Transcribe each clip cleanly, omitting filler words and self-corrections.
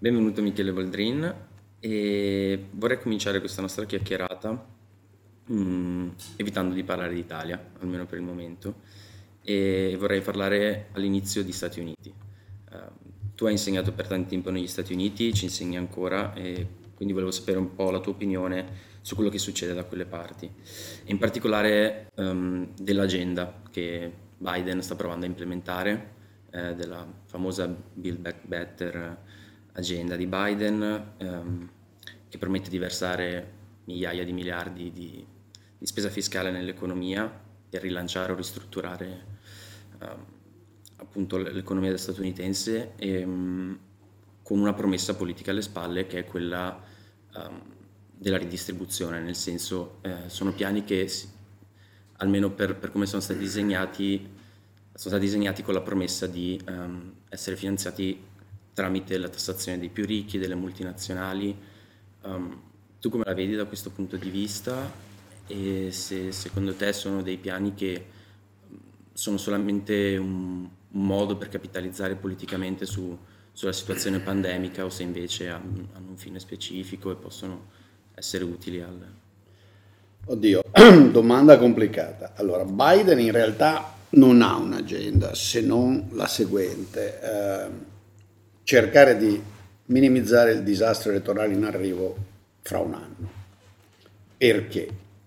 Benvenuto Michele Boldrin e vorrei cominciare questa nostra chiacchierata evitando di parlare d'Italia, almeno per il momento, e vorrei parlare all'inizio di Stati Uniti. Tu hai insegnato per tanto tempo negli Stati Uniti, ci insegni ancora e quindi volevo sapere un po' la tua opinione su quello che succede da quelle parti e in particolare dell'agenda che Biden sta provando a implementare, della famosa Build Back Better agenda di Biden, che promette di versare migliaia di miliardi di spesa fiscale nell'economia per rilanciare o ristrutturare ehm, appunto l'economia statunitense con una promessa politica alle spalle che è quella ehm, della ridistribuzione, nel senso sono piani che almeno per come sono stati disegnati con la promessa di essere finanziati tramite la tassazione dei più ricchi, delle multinazionali. Tu come la vedi da questo punto di vista e se secondo te sono dei piani che sono solamente un modo per capitalizzare politicamente sulla situazione pandemica o se invece hanno un fine specifico e possono essere utili al... Oddio, domanda complicata. Allora, Biden in realtà non ha un'agenda se non la seguente: cercare di minimizzare il disastro elettorale in arrivo fra un anno. Perché?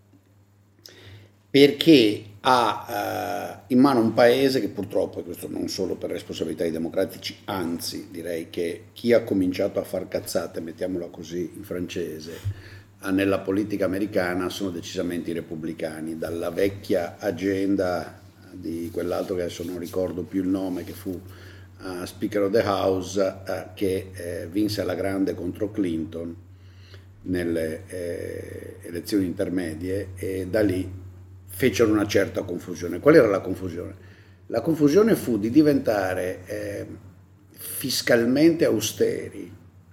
Perché ha in mano un paese che purtroppo, e questo non solo per responsabilità dei democratici, anzi direi che chi ha cominciato a far cazzate, mettiamola così in francese, nella politica americana sono decisamente i repubblicani, dalla vecchia agenda di quell'altro che adesso non ricordo più il nome, che fu Speaker of the House, che vinse alla grande contro Clinton nelle elezioni intermedie, e da lì fecero una certa confusione. Qual era la confusione? La confusione fu di diventare fiscalmente austeri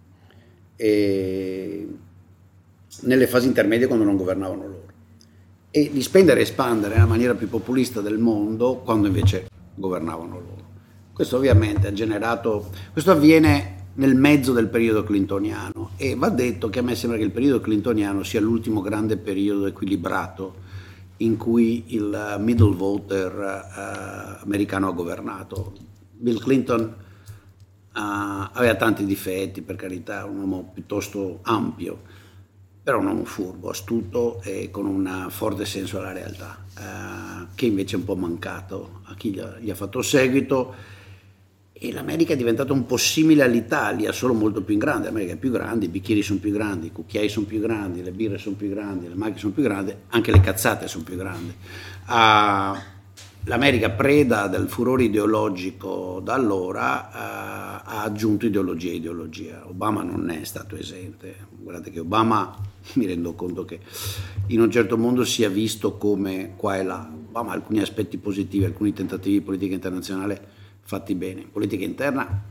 e nelle fasi intermedie quando non governavano loro, e di spendere e espandere nella maniera più populista del mondo quando invece governavano loro. Questo ovviamente ha generato, questo avviene nel mezzo del periodo clintoniano, e va detto che a me sembra che il periodo clintoniano sia l'ultimo grande periodo equilibrato in cui il middle voter americano ha governato. Bill Clinton aveva tanti difetti, per carità, un uomo piuttosto ampio, però un uomo furbo, astuto e con un forte senso della realtà, che invece è un po' mancato a chi gli ha fatto seguito. E l'America è diventata un po' simile all'Italia, solo molto più in grande. L'America è più grande, i bicchieri sono più grandi, i cucchiai sono più grandi, le birre sono più grandi, le macchine sono più grandi, anche le cazzate sono più grandi. L'America, preda del furore ideologico da allora, ha aggiunto ideologia a ideologia. Obama non è stato esente. Guardate che Obama, mi rendo conto che in un certo modo sia visto come qua e là. Obama ha alcuni aspetti positivi, alcuni tentativi di politica internazionale fatti bene. Politica interna,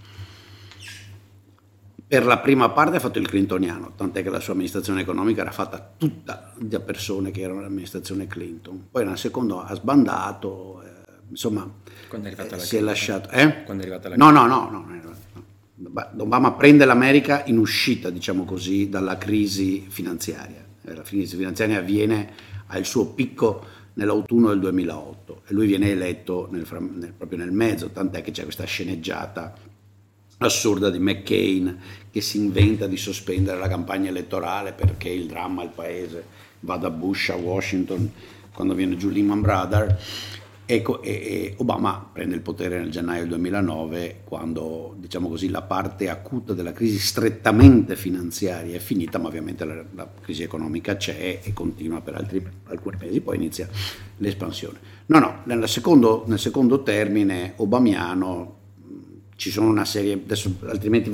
per la prima parte ha fatto il clintoniano, tant'è che la sua amministrazione economica era fatta tutta da persone che erano nell'amministrazione Clinton. Poi nel secondo ha sbandato, insomma, Quando è arrivata la si è crisi? lasciato. Quando è arrivata la No, crisi? no, no, no. Obama prende l'America in uscita, diciamo così, dalla crisi finanziaria. La crisi finanziaria avviene al suo picco nell'autunno del 2008 e lui viene eletto proprio nel mezzo, tant'è che c'è questa sceneggiata assurda di McCain che si inventa di sospendere la campagna elettorale perché il dramma al paese va da Bush a Washington quando viene giù Lehman Brothers. Ecco, e Obama prende il potere nel gennaio del 2009, quando, diciamo così, la parte acuta della crisi strettamente finanziaria è finita, ma ovviamente la crisi economica c'è e continua per alcuni mesi, poi inizia l'espansione. No, nel secondo termine obamiano ci sono una serie, adesso altrimenti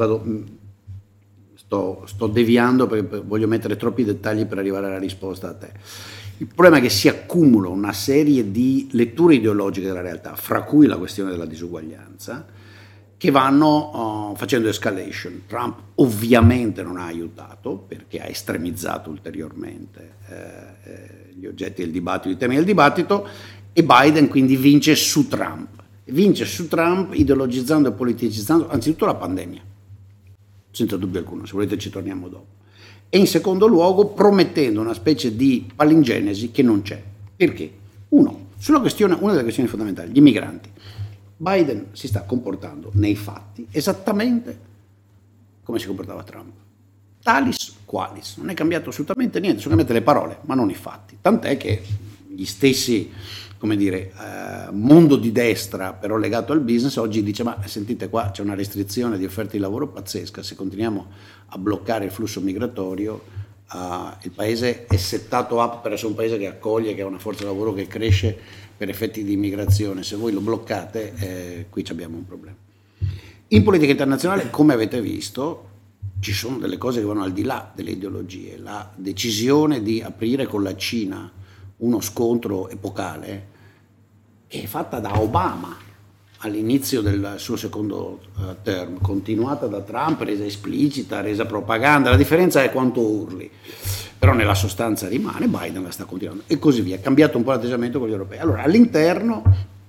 sto deviando perché voglio mettere troppi dettagli per arrivare alla risposta a te. Il problema è che si accumula una serie di letture ideologiche della realtà, fra cui la questione della disuguaglianza, che vanno facendo escalation. Trump ovviamente non ha aiutato perché ha estremizzato ulteriormente gli oggetti del dibattito, i temi del dibattito, e Biden quindi vince su Trump ideologizzando e politicizzando anzitutto la pandemia. senza dubbio alcuno, se volete ci torniamo dopo. E in secondo luogo promettendo una specie di palingenesi che non c'è. Perché? Una delle questioni fondamentali, gli immigranti. Biden si sta comportando nei fatti esattamente come si comportava Trump. Talis qualis, non è cambiato assolutamente niente, sono cambiate le parole, ma non i fatti. Tant'è che gli stessi, mondo di destra, però legato al business, oggi dice: ma sentite qua, c'è una restrizione di offerte di lavoro pazzesca, se continuiamo a bloccare il flusso migratorio, il paese è settato up per essere un paese che accoglie, che ha una forza lavoro che cresce per effetti di immigrazione. Se voi lo bloccate, qui abbiamo un problema. In politica internazionale, come avete visto, ci sono delle cose che vanno al di là delle ideologie. La decisione di aprire con la Cina uno scontro epocale che è fatta da Obama all'inizio del suo secondo term, continuata da Trump, resa esplicita, resa propaganda. La differenza è quanto urli, però nella sostanza rimane. Biden la sta continuando e così via. È cambiato un po' l'atteggiamento con gli europei. Allora, all'interno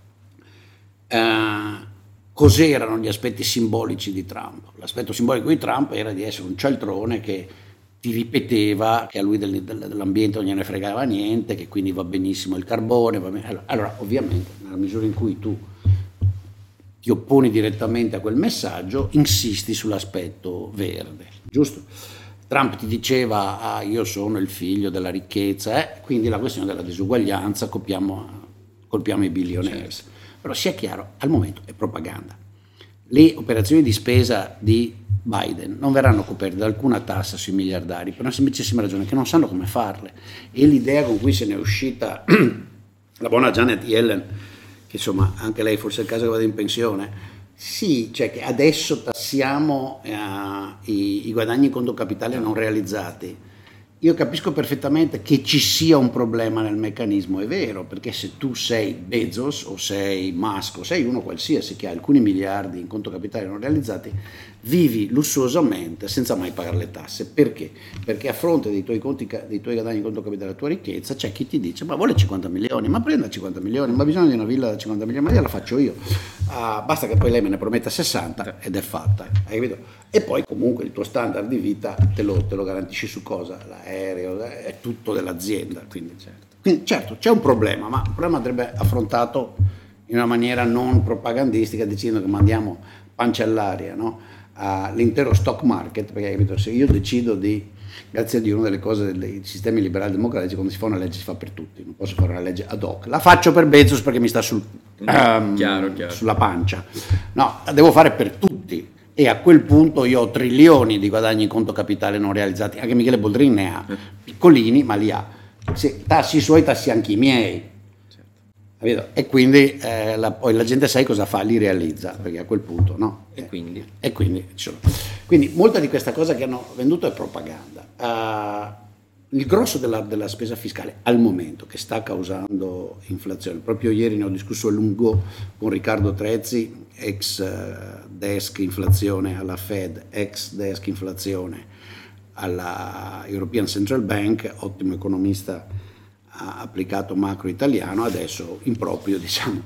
cos'erano gli aspetti simbolici di Trump? L'aspetto simbolico di Trump era di essere un cialtrone che ti ripeteva che a lui dell'ambiente non gliene fregava niente, che quindi va benissimo il carbone. Va bene. Allora, ovviamente, nella misura in cui tu ti opponi direttamente a quel messaggio, insisti sull'aspetto verde, giusto? Trump ti diceva: io sono il figlio della ricchezza, quindi la questione della disuguaglianza, colpiamo i billionaires. Certo. Però sia chiaro, al momento è propaganda. Le operazioni di spesa di Biden non verranno coperte da alcuna tassa sui miliardari per una semplicissima ragione, che non sanno come farle. E l'idea con cui se ne è uscita la buona Janet Yellen, che insomma anche lei forse è il caso che vada in pensione, sì, cioè che adesso tassiamo i guadagni in conto capitale non realizzati. Io capisco perfettamente che ci sia un problema nel meccanismo, è vero, perché se tu sei Bezos o sei Musk o sei uno qualsiasi che ha alcuni miliardi in conto capitale non realizzati, vivi lussuosamente senza mai pagare le tasse. Perché? Perché a fronte dei tuoi guadagni in conto capitale, della tua ricchezza, c'è chi ti dice: ma vuole 50 milioni, ma prenda 50 milioni, ma ha bisogno di una villa da 50 milioni, ma gliela faccio io. Basta che poi lei me ne prometta 60 ed è fatta, hai capito? E poi comunque il tuo standard di vita te lo garantisci su cosa? L'aereo, è tutto dell'azienda. Quindi certo c'è un problema, ma il problema andrebbe affrontato in una maniera non propagandistica, dicendo che mandiamo pancia all'aria, no? All'intero stock market, perché capito, se io decido di, grazie a Dio, una delle cose dei sistemi liberali democratici, quando si fa una legge si fa per tutti, non posso fare una legge ad hoc, la faccio per Bezos perché mi sta chiaro. Sulla pancia, no, la devo fare per tutti. E a quel punto io ho trilioni di guadagni in conto capitale non realizzati, anche Michele Boldrini ne ha, piccolini, ma li ha. Se tassi i suoi, tassi anche i miei. Certo. E quindi poi la gente sai cosa fa? Li realizza, perché a quel punto no. E quindi molta di questa cosa che hanno venduto è propaganda. Il grosso della spesa fiscale al momento, che sta causando inflazione, proprio ieri ne ho discusso a lungo con Riccardo Trezzi, ex desk inflazione alla Fed, ex desk inflazione alla European Central Bank, ottimo economista applicato macro italiano, adesso improprio, diciamo.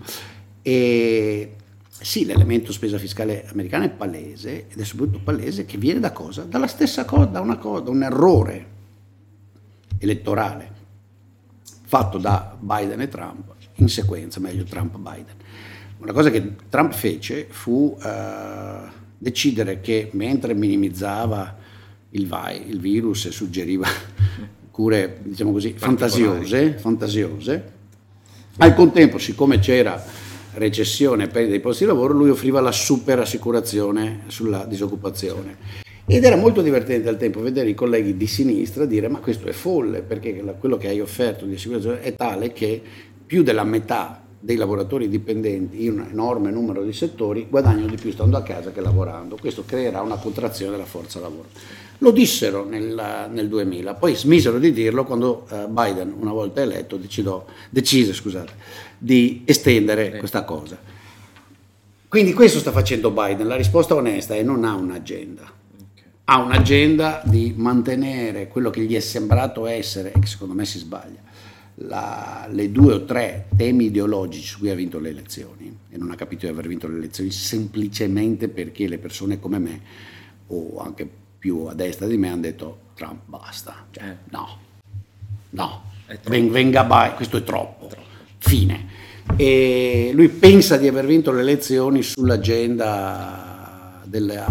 E sì, l'elemento spesa fiscale americana è palese, ed è soprattutto palese che viene da cosa? Dalla stessa cosa, da un errore elettorale fatto da Biden e Trump in sequenza, meglio Trump-Biden. Una cosa che Trump fece fu decidere che, mentre minimizzava il virus e suggeriva cure, diciamo così, fantasiose, al contempo, siccome c'era recessione e perdita dei posti di lavoro, lui offriva la super assicurazione sulla disoccupazione. Ed era molto divertente al tempo vedere i colleghi di sinistra dire: ma questo è folle, perché quello che hai offerto di assicurazione è tale che più della metà dei lavoratori dipendenti in un enorme numero di settori guadagnano di più stando a casa che lavorando. Questo creerà una contrazione della forza lavoro. Lo dissero nel 2000, poi smisero di dirlo quando Biden, una volta eletto, decise di estendere questa cosa. Quindi questo sta facendo Biden. La risposta onesta è: non ha un'agenda. Ha un'agenda di mantenere quello che gli è sembrato essere, e che secondo me si sbaglia, le 2 o 3 temi ideologici su cui ha vinto le elezioni, e non ha capito di aver vinto le elezioni semplicemente perché le persone come me o anche più a destra di me hanno detto Trump basta, cioè, no, venga by, questo è troppo, fine. E lui pensa di aver vinto le elezioni sull'agenda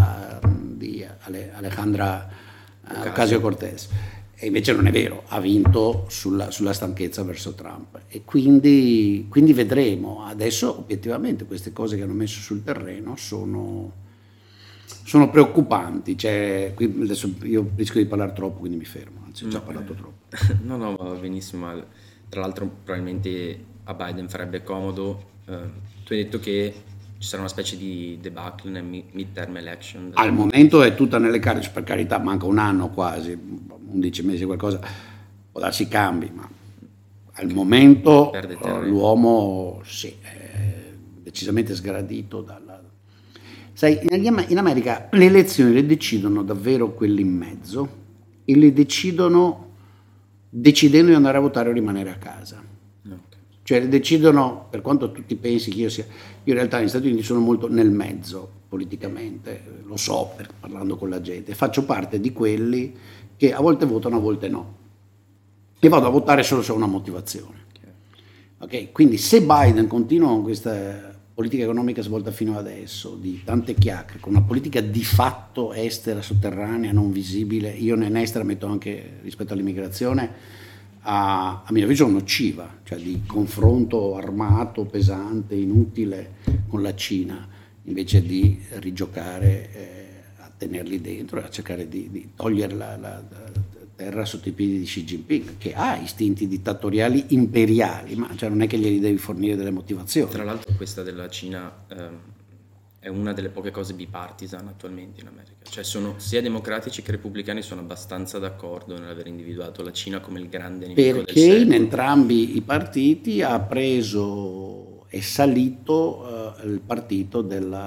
di Alejandra Ocasio-Cortez, e invece non è vero, ha vinto sulla stanchezza verso Trump, e quindi vedremo. Adesso obiettivamente queste cose che hanno messo sul terreno sono preoccupanti, cioè, qui adesso io rischio di parlare troppo, quindi mi fermo, anzi ho già parlato troppo. No, va benissimo, tra l'altro probabilmente a Biden farebbe comodo. Tu hai detto che ci sarà una specie di debacle nel midterm election. Al momento è tutta nelle carte, per carità, manca un anno quasi, 11 mesi qualcosa, può darsi cambi, ma al momento l'uomo sì, è decisamente sgradito dalla... Sai, in America le elezioni le decidono davvero quelli in mezzo, e le decidono decidendo di andare a votare o rimanere a casa. Cioè decidono, per quanto tutti pensi che io in realtà negli Stati Uniti sono molto nel mezzo politicamente, lo so parlando con la gente, faccio parte di quelli che a volte votano, a volte no, e vado a votare solo se ho una motivazione. Okay? Quindi se Biden continua con questa politica economica svolta fino adesso, di tante chiacchiere, con una politica di fatto estera, sotterranea, non visibile, io in estera metto anche rispetto all'immigrazione, a mio avviso nociva, cioè di confronto armato, pesante, inutile con la Cina, invece di rigiocare a tenerli dentro e a cercare di togliere la terra sotto i piedi di Xi Jinping, che ha istinti dittatoriali imperiali, ma cioè non è che glieli devi fornire delle motivazioni. Tra l'altro questa della Cina è una delle poche cose bipartisan attualmente in America, cioè sono sia democratici che repubblicani sono abbastanza d'accordo nell'aver individuato la Cina come il grande nemico del secolo. Perché in entrambi i partiti ha preso e salito il partito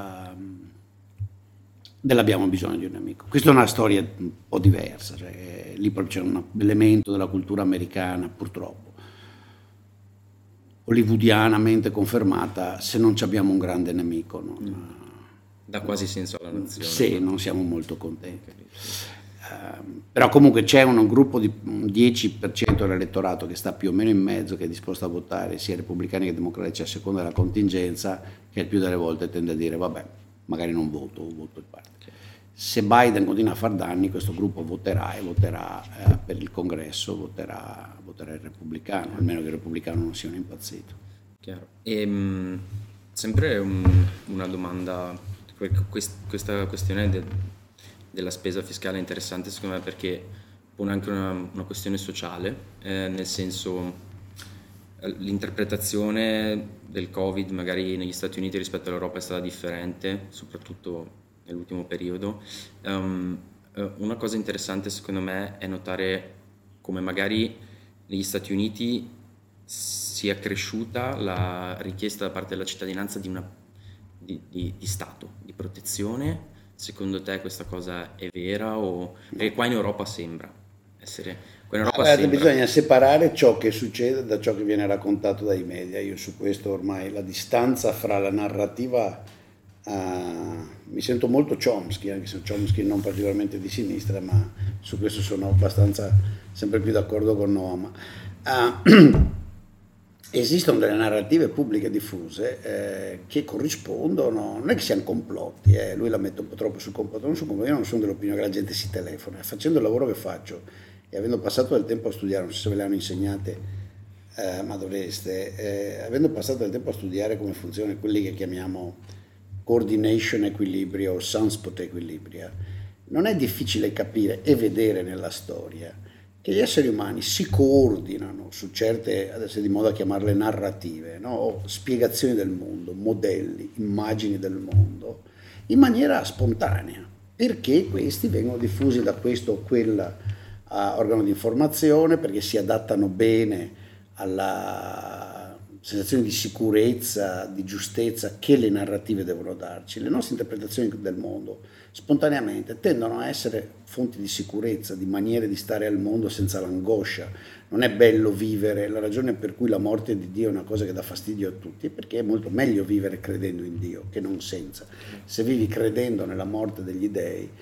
dell'abbiamo bisogno di un nemico. Questa è una storia un po' diversa, cioè, lì c'è un elemento della cultura americana, purtroppo hollywoodianamente confermata: se non abbiamo un grande nemico dà quasi senso alla nazione. Sì, non siamo molto contenti. Però comunque c'è un gruppo di un 10% dell'elettorato che sta più o meno in mezzo, che è disposto a votare sia repubblicani che democratici a seconda della contingenza, che il più delle volte tende a dire vabbè, magari non voto il parte. Se Biden continua a far danni, questo gruppo voterà per il congresso, voterà il repubblicano, almeno che il repubblicano non siano impazzito. Chiaro. E sempre una domanda, questa questione della spesa fiscale è interessante secondo me, perché pone anche una questione sociale, nel senso l'interpretazione del Covid magari negli Stati Uniti rispetto all'Europa è stata differente, soprattutto nell'ultimo periodo. Una cosa interessante secondo me è notare come magari negli Stati Uniti sia cresciuta la richiesta da parte della cittadinanza di Stato, di protezione. Secondo te questa cosa è vera? Perché qua in Europa sembra essere... Bisogna separare ciò che succede da ciò che viene raccontato dai media. Io su questo ormai la distanza fra la narrativa... mi sento molto Chomsky, anche se Chomsky non particolarmente di sinistra, ma su questo sono abbastanza sempre più d'accordo con Noam. Esistono delle narrative pubbliche diffuse che corrispondono, non è che siano complotti, lui la mette un po' troppo sul complotto, io non sono dell'opinione che la gente si telefona. Facendo il lavoro che faccio e avendo passato del tempo a studiare, non so se ve le hanno insegnate, ma dovreste, avendo passato del tempo a studiare come funzionano quelli che chiamiamo coordination equilibrio o sunspot equilibria, non è difficile capire e vedere nella storia che gli esseri umani si coordinano su certe, adesso è di moda chiamarle narrative, no? O spiegazioni del mondo, modelli, immagini del mondo, in maniera spontanea, perché questi vengono diffusi da questo o quel organo di informazione, perché si adattano bene alla sensazione di sicurezza, di giustezza che le narrative devono darci. Le nostre interpretazioni del mondo spontaneamente tendono a essere fonti di sicurezza, di maniere di stare al mondo senza l'angoscia. Non è bello vivere, la ragione per cui la morte di Dio è una cosa che dà fastidio a tutti è perché è molto meglio vivere credendo in Dio che non senza. Se vivi credendo nella morte degli dei,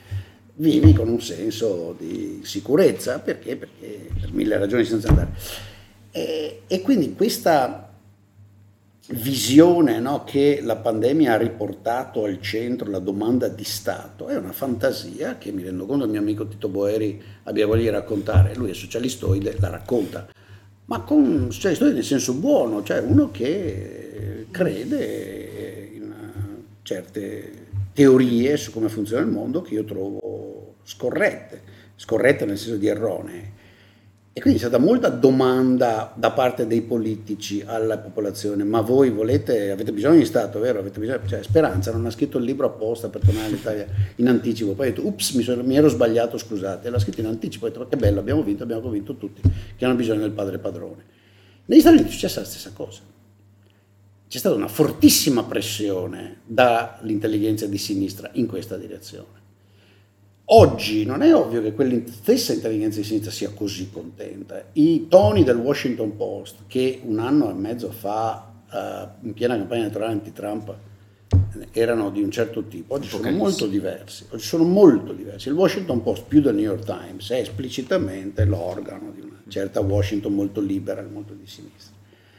vivi con un senso di sicurezza, perché per mille ragioni senza andare. E quindi questa visione, no, che la pandemia ha riportato al centro la domanda di Stato è una fantasia che mi rendo conto il mio amico Tito Boeri abbia voglia di raccontare. Lui è socialistoide, la racconta, ma con socialistoide nel senso buono, cioè uno che crede in certe teorie su come funziona il mondo che io trovo scorrette nel senso di erronee. E quindi c'è stata molta domanda da parte dei politici alla popolazione: ma voi avete bisogno di Stato, vero? Avete bisogno? Cioè, Speranza non ha scritto il libro apposta per tornare all'Italia in anticipo, poi ha detto ups, mi ero sbagliato, scusate, l'ha scritto in anticipo, ha detto che bello, abbiamo convinto tutti che hanno bisogno del padre padrone. Negli Stati Uniti è successa la stessa cosa. C'è stata una fortissima pressione dall'intelligenza di sinistra in questa direzione. Oggi non è ovvio che quella stessa intelligenza di sinistra sia così contenta. I toni del Washington Post, che un anno e mezzo fa, in piena campagna elettorale anti-Trump, erano di un certo tipo, oggi sono molto diversi. Il Washington Post, più del New York Times, è esplicitamente l'organo di una certa Washington molto libera, molto di sinistra.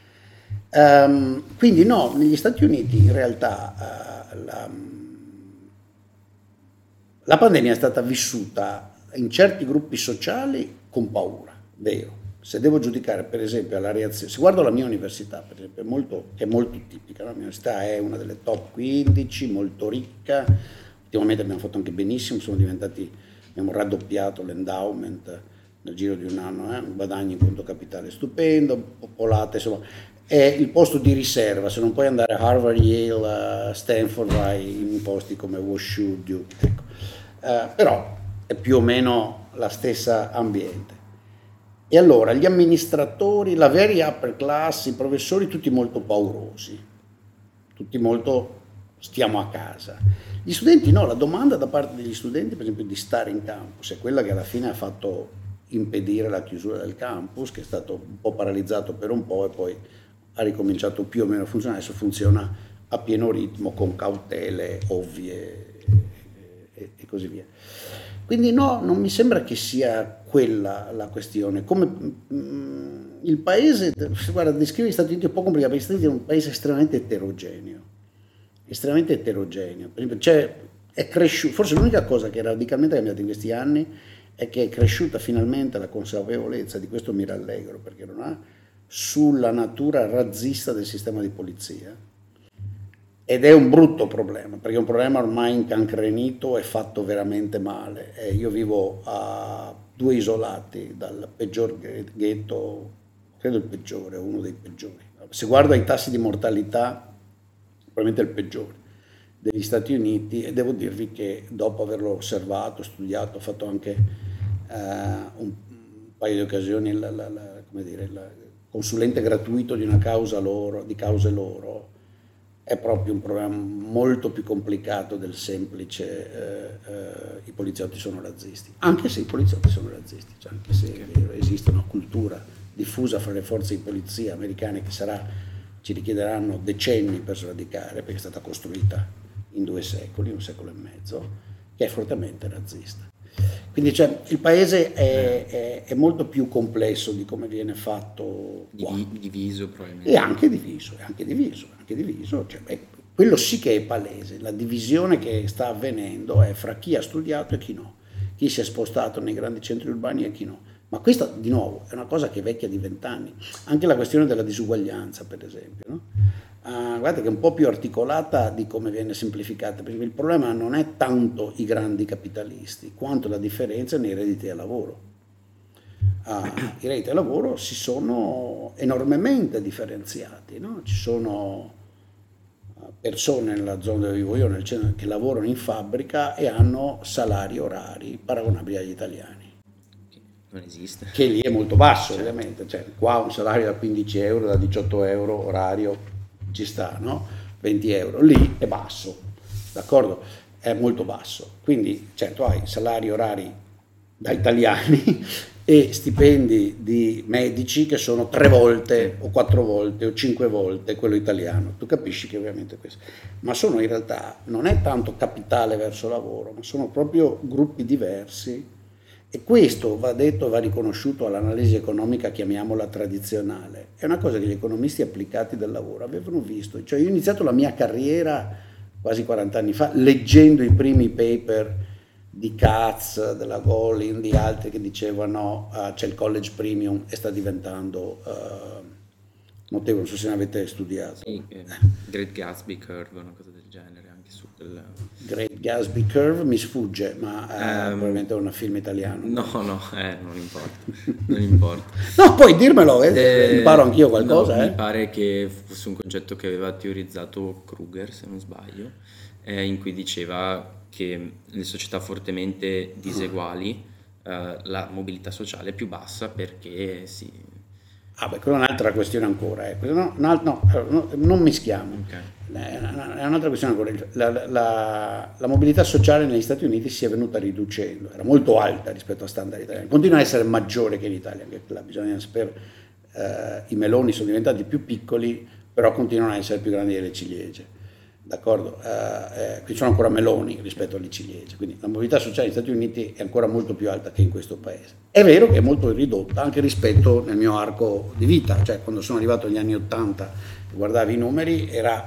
Quindi no, negli Stati Uniti in realtà la pandemia è stata vissuta in certi gruppi sociali con paura, vero. Se devo giudicare per esempio la reazione, se guardo la mia università per esempio, che è molto tipica, la mia università è una delle top 15, molto ricca, ultimamente abbiamo fatto anche benissimo, abbiamo raddoppiato l'endowment nel giro di un anno, un guadagno in conto capitale stupendo, popolate, insomma, è il posto di riserva, se non puoi andare a Harvard, Yale, Stanford, vai in posti come WashU, Duke, ecco. Però è più o meno la stessa ambiente. E allora gli amministratori, la very upper class, i professori, tutti molto paurosi, tutti molto stiamo a casa. Gli studenti no, la domanda da parte degli studenti per esempio di stare in campus è quella che alla fine ha fatto impedire la chiusura del campus, che è stato un po' paralizzato per un po' e poi ha ricominciato più o meno a funzionare, adesso funziona a pieno ritmo con cautele ovvie e così via. Quindi no, non mi sembra che sia quella la questione. Come il paese, guarda, descrivere gli Stati Uniti è un po' complicato, perché gli Stati Uniti è un paese estremamente eterogeneo. Per esempio, è cresciuto, forse l'unica cosa che è radicalmente cambiata in questi anni è che è cresciuta finalmente la consapevolezza, di questo mi rallegro perché non ha, sulla natura razzista del sistema di polizia. Ed è un brutto problema, perché è un problema ormai incancrenito e fatto veramente male. Io vivo a 2 isolati dal peggior ghetto, credo il peggiore, uno dei peggiori. Se guardo ai tassi di mortalità, probabilmente è il peggiore degli Stati Uniti, e devo dirvi che dopo averlo osservato, studiato, ho fatto anche un paio di occasioni il consulente gratuito di cause loro, è proprio un problema molto più complicato del semplice i poliziotti sono razzisti, anche se i poliziotti sono razzisti, cioè anche se esiste una cultura diffusa fra le forze di polizia americane che ci richiederanno decenni per sradicare, perché è stata costruita in 2 secoli, 1 secolo e mezzo, che è fortemente razzista. Quindi il paese è molto più complesso di come viene fatto qua. Diviso probabilmente. E anche diviso. Quello sì che è palese, la divisione che sta avvenendo è fra chi ha studiato e chi no, chi si è spostato nei grandi centri urbani e chi no. Ma questa, di nuovo, è una cosa che è vecchia di 20 anni. Anche la questione della disuguaglianza, per esempio, no? Guardate che è un po' più articolata di come viene semplificata, perché il problema non è tanto i grandi capitalisti, quanto la differenza nei redditi da lavoro. I redditi da lavoro si sono enormemente differenziati, no? Ci sono persone nella zona dove vivo io, nel centro, che lavorano in fabbrica e hanno salari orari paragonabili agli italiani. Non esiste. Che lì è molto basso, ovviamente. Qua un salario da 15 euro, da 18 euro orario ci sta, no? 20 euro, lì è basso, d'accordo? È molto basso. Quindi certo hai salari orari da italiani e stipendi di medici che sono 3 volte o 4 volte o 5 volte quello italiano. Tu capisci che ovviamente questo, ma sono in realtà, non è tanto capitale verso lavoro, ma sono proprio gruppi diversi, e questo va detto, va riconosciuto all'analisi economica, chiamiamola tradizionale. È una cosa che gli economisti applicati del lavoro avevano visto. Cioè, io ho iniziato la mia carriera quasi 40 anni fa leggendo i primi paper di Katz, della Golin, di altri che dicevano c'è il college premium e sta diventando notevole, non so se ne avete studiato. Sì, Great Gatsby Curve, una cosa del genere, anche su quel... Great Gatsby Curve mi sfugge, ma probabilmente è un film italiano. No, non importa, non importa. No, puoi dirmelo, imparo anch'io qualcosa. No, mi pare che fosse un concetto che aveva teorizzato Kruger, se non sbaglio, in cui diceva che nelle società fortemente diseguali la mobilità sociale è più bassa perché si... Quella è un'altra questione ancora. No, non mischiamo. Okay. È un'altra questione ancora. La mobilità sociale negli Stati Uniti si è venuta riducendo, era molto alta rispetto a standard italiani, continua a essere maggiore che in Italia, anche là bisogna sapere, i meloni sono diventati più piccoli, però continuano a essere più grandi delle ciliegie. D'accordo? Qui sono ancora meloni rispetto alle ciliegie, quindi la mobilità sociale negli Stati Uniti è ancora molto più alta che in questo paese. È vero che è molto ridotta anche rispetto nel mio arco di vita, cioè quando sono arrivato negli anni 80 e guardavi i numeri era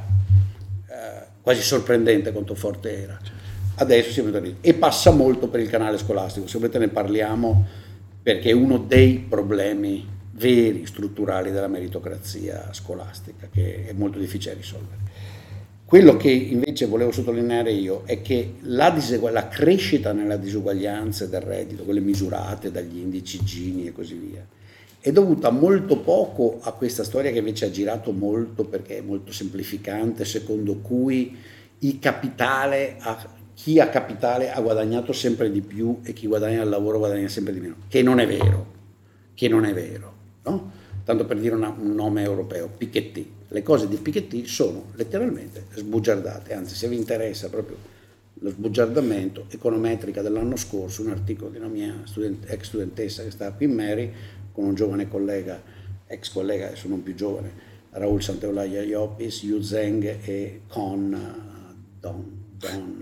quasi sorprendente quanto forte era. Adesso si è venuto lì e passa molto per il canale scolastico, se volete ne parliamo, perché è uno dei problemi veri, strutturali della meritocrazia scolastica che è molto difficile risolvere. Quello che invece volevo sottolineare io è che la crescita nella disuguaglianza del reddito, quelle misurate dagli indici Gini e così via, è dovuta molto poco a questa storia che invece ha girato molto perché è molto semplificante, secondo cui chi ha capitale ha guadagnato sempre di più e chi guadagna al lavoro guadagna sempre di meno, che non è vero, no? Tanto per dire un nome europeo, Piketty. Le cose di Piketty sono letteralmente sbugiardate, anzi se vi interessa proprio lo sbugiardamento, Econometrica dell'anno scorso, un articolo di una mia ex studentessa che stava qui in Mary, con un giovane collega, ex collega, adesso non più giovane, Raul Santaolalla Iopis, Yu Zheng e Con non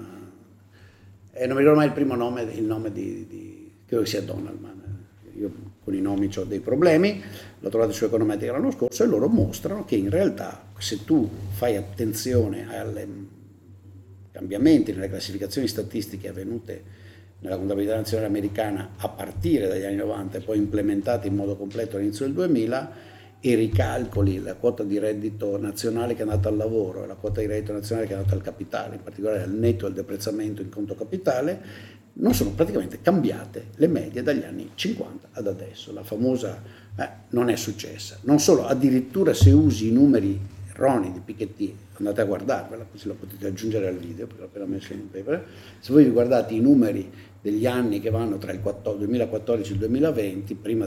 mi ricordo mai il nome di credo che sia Donaldman. Io con i nomi ho dei problemi, l'ho trovato su Econometrica l'anno scorso, e loro mostrano che in realtà se tu fai attenzione ai cambiamenti nelle classificazioni statistiche avvenute nella contabilità nazionale americana a partire dagli anni 90 e poi implementate in modo completo all'inizio del 2000, e ricalcoli la quota di reddito nazionale che è andata al lavoro e la quota di reddito nazionale che è andata al capitale, in particolare al netto del deprezzamento in conto capitale, non sono praticamente cambiate le medie dagli anni 50 ad adesso. La famosa non è successa. Non solo, addirittura se usi i numeri erronei di Piketty, andate a guardarvela, così la potete aggiungere al video perché l'ho appena messo in un paper. Se voi guardate i numeri degli anni che vanno tra il 2014 e il 2020, prima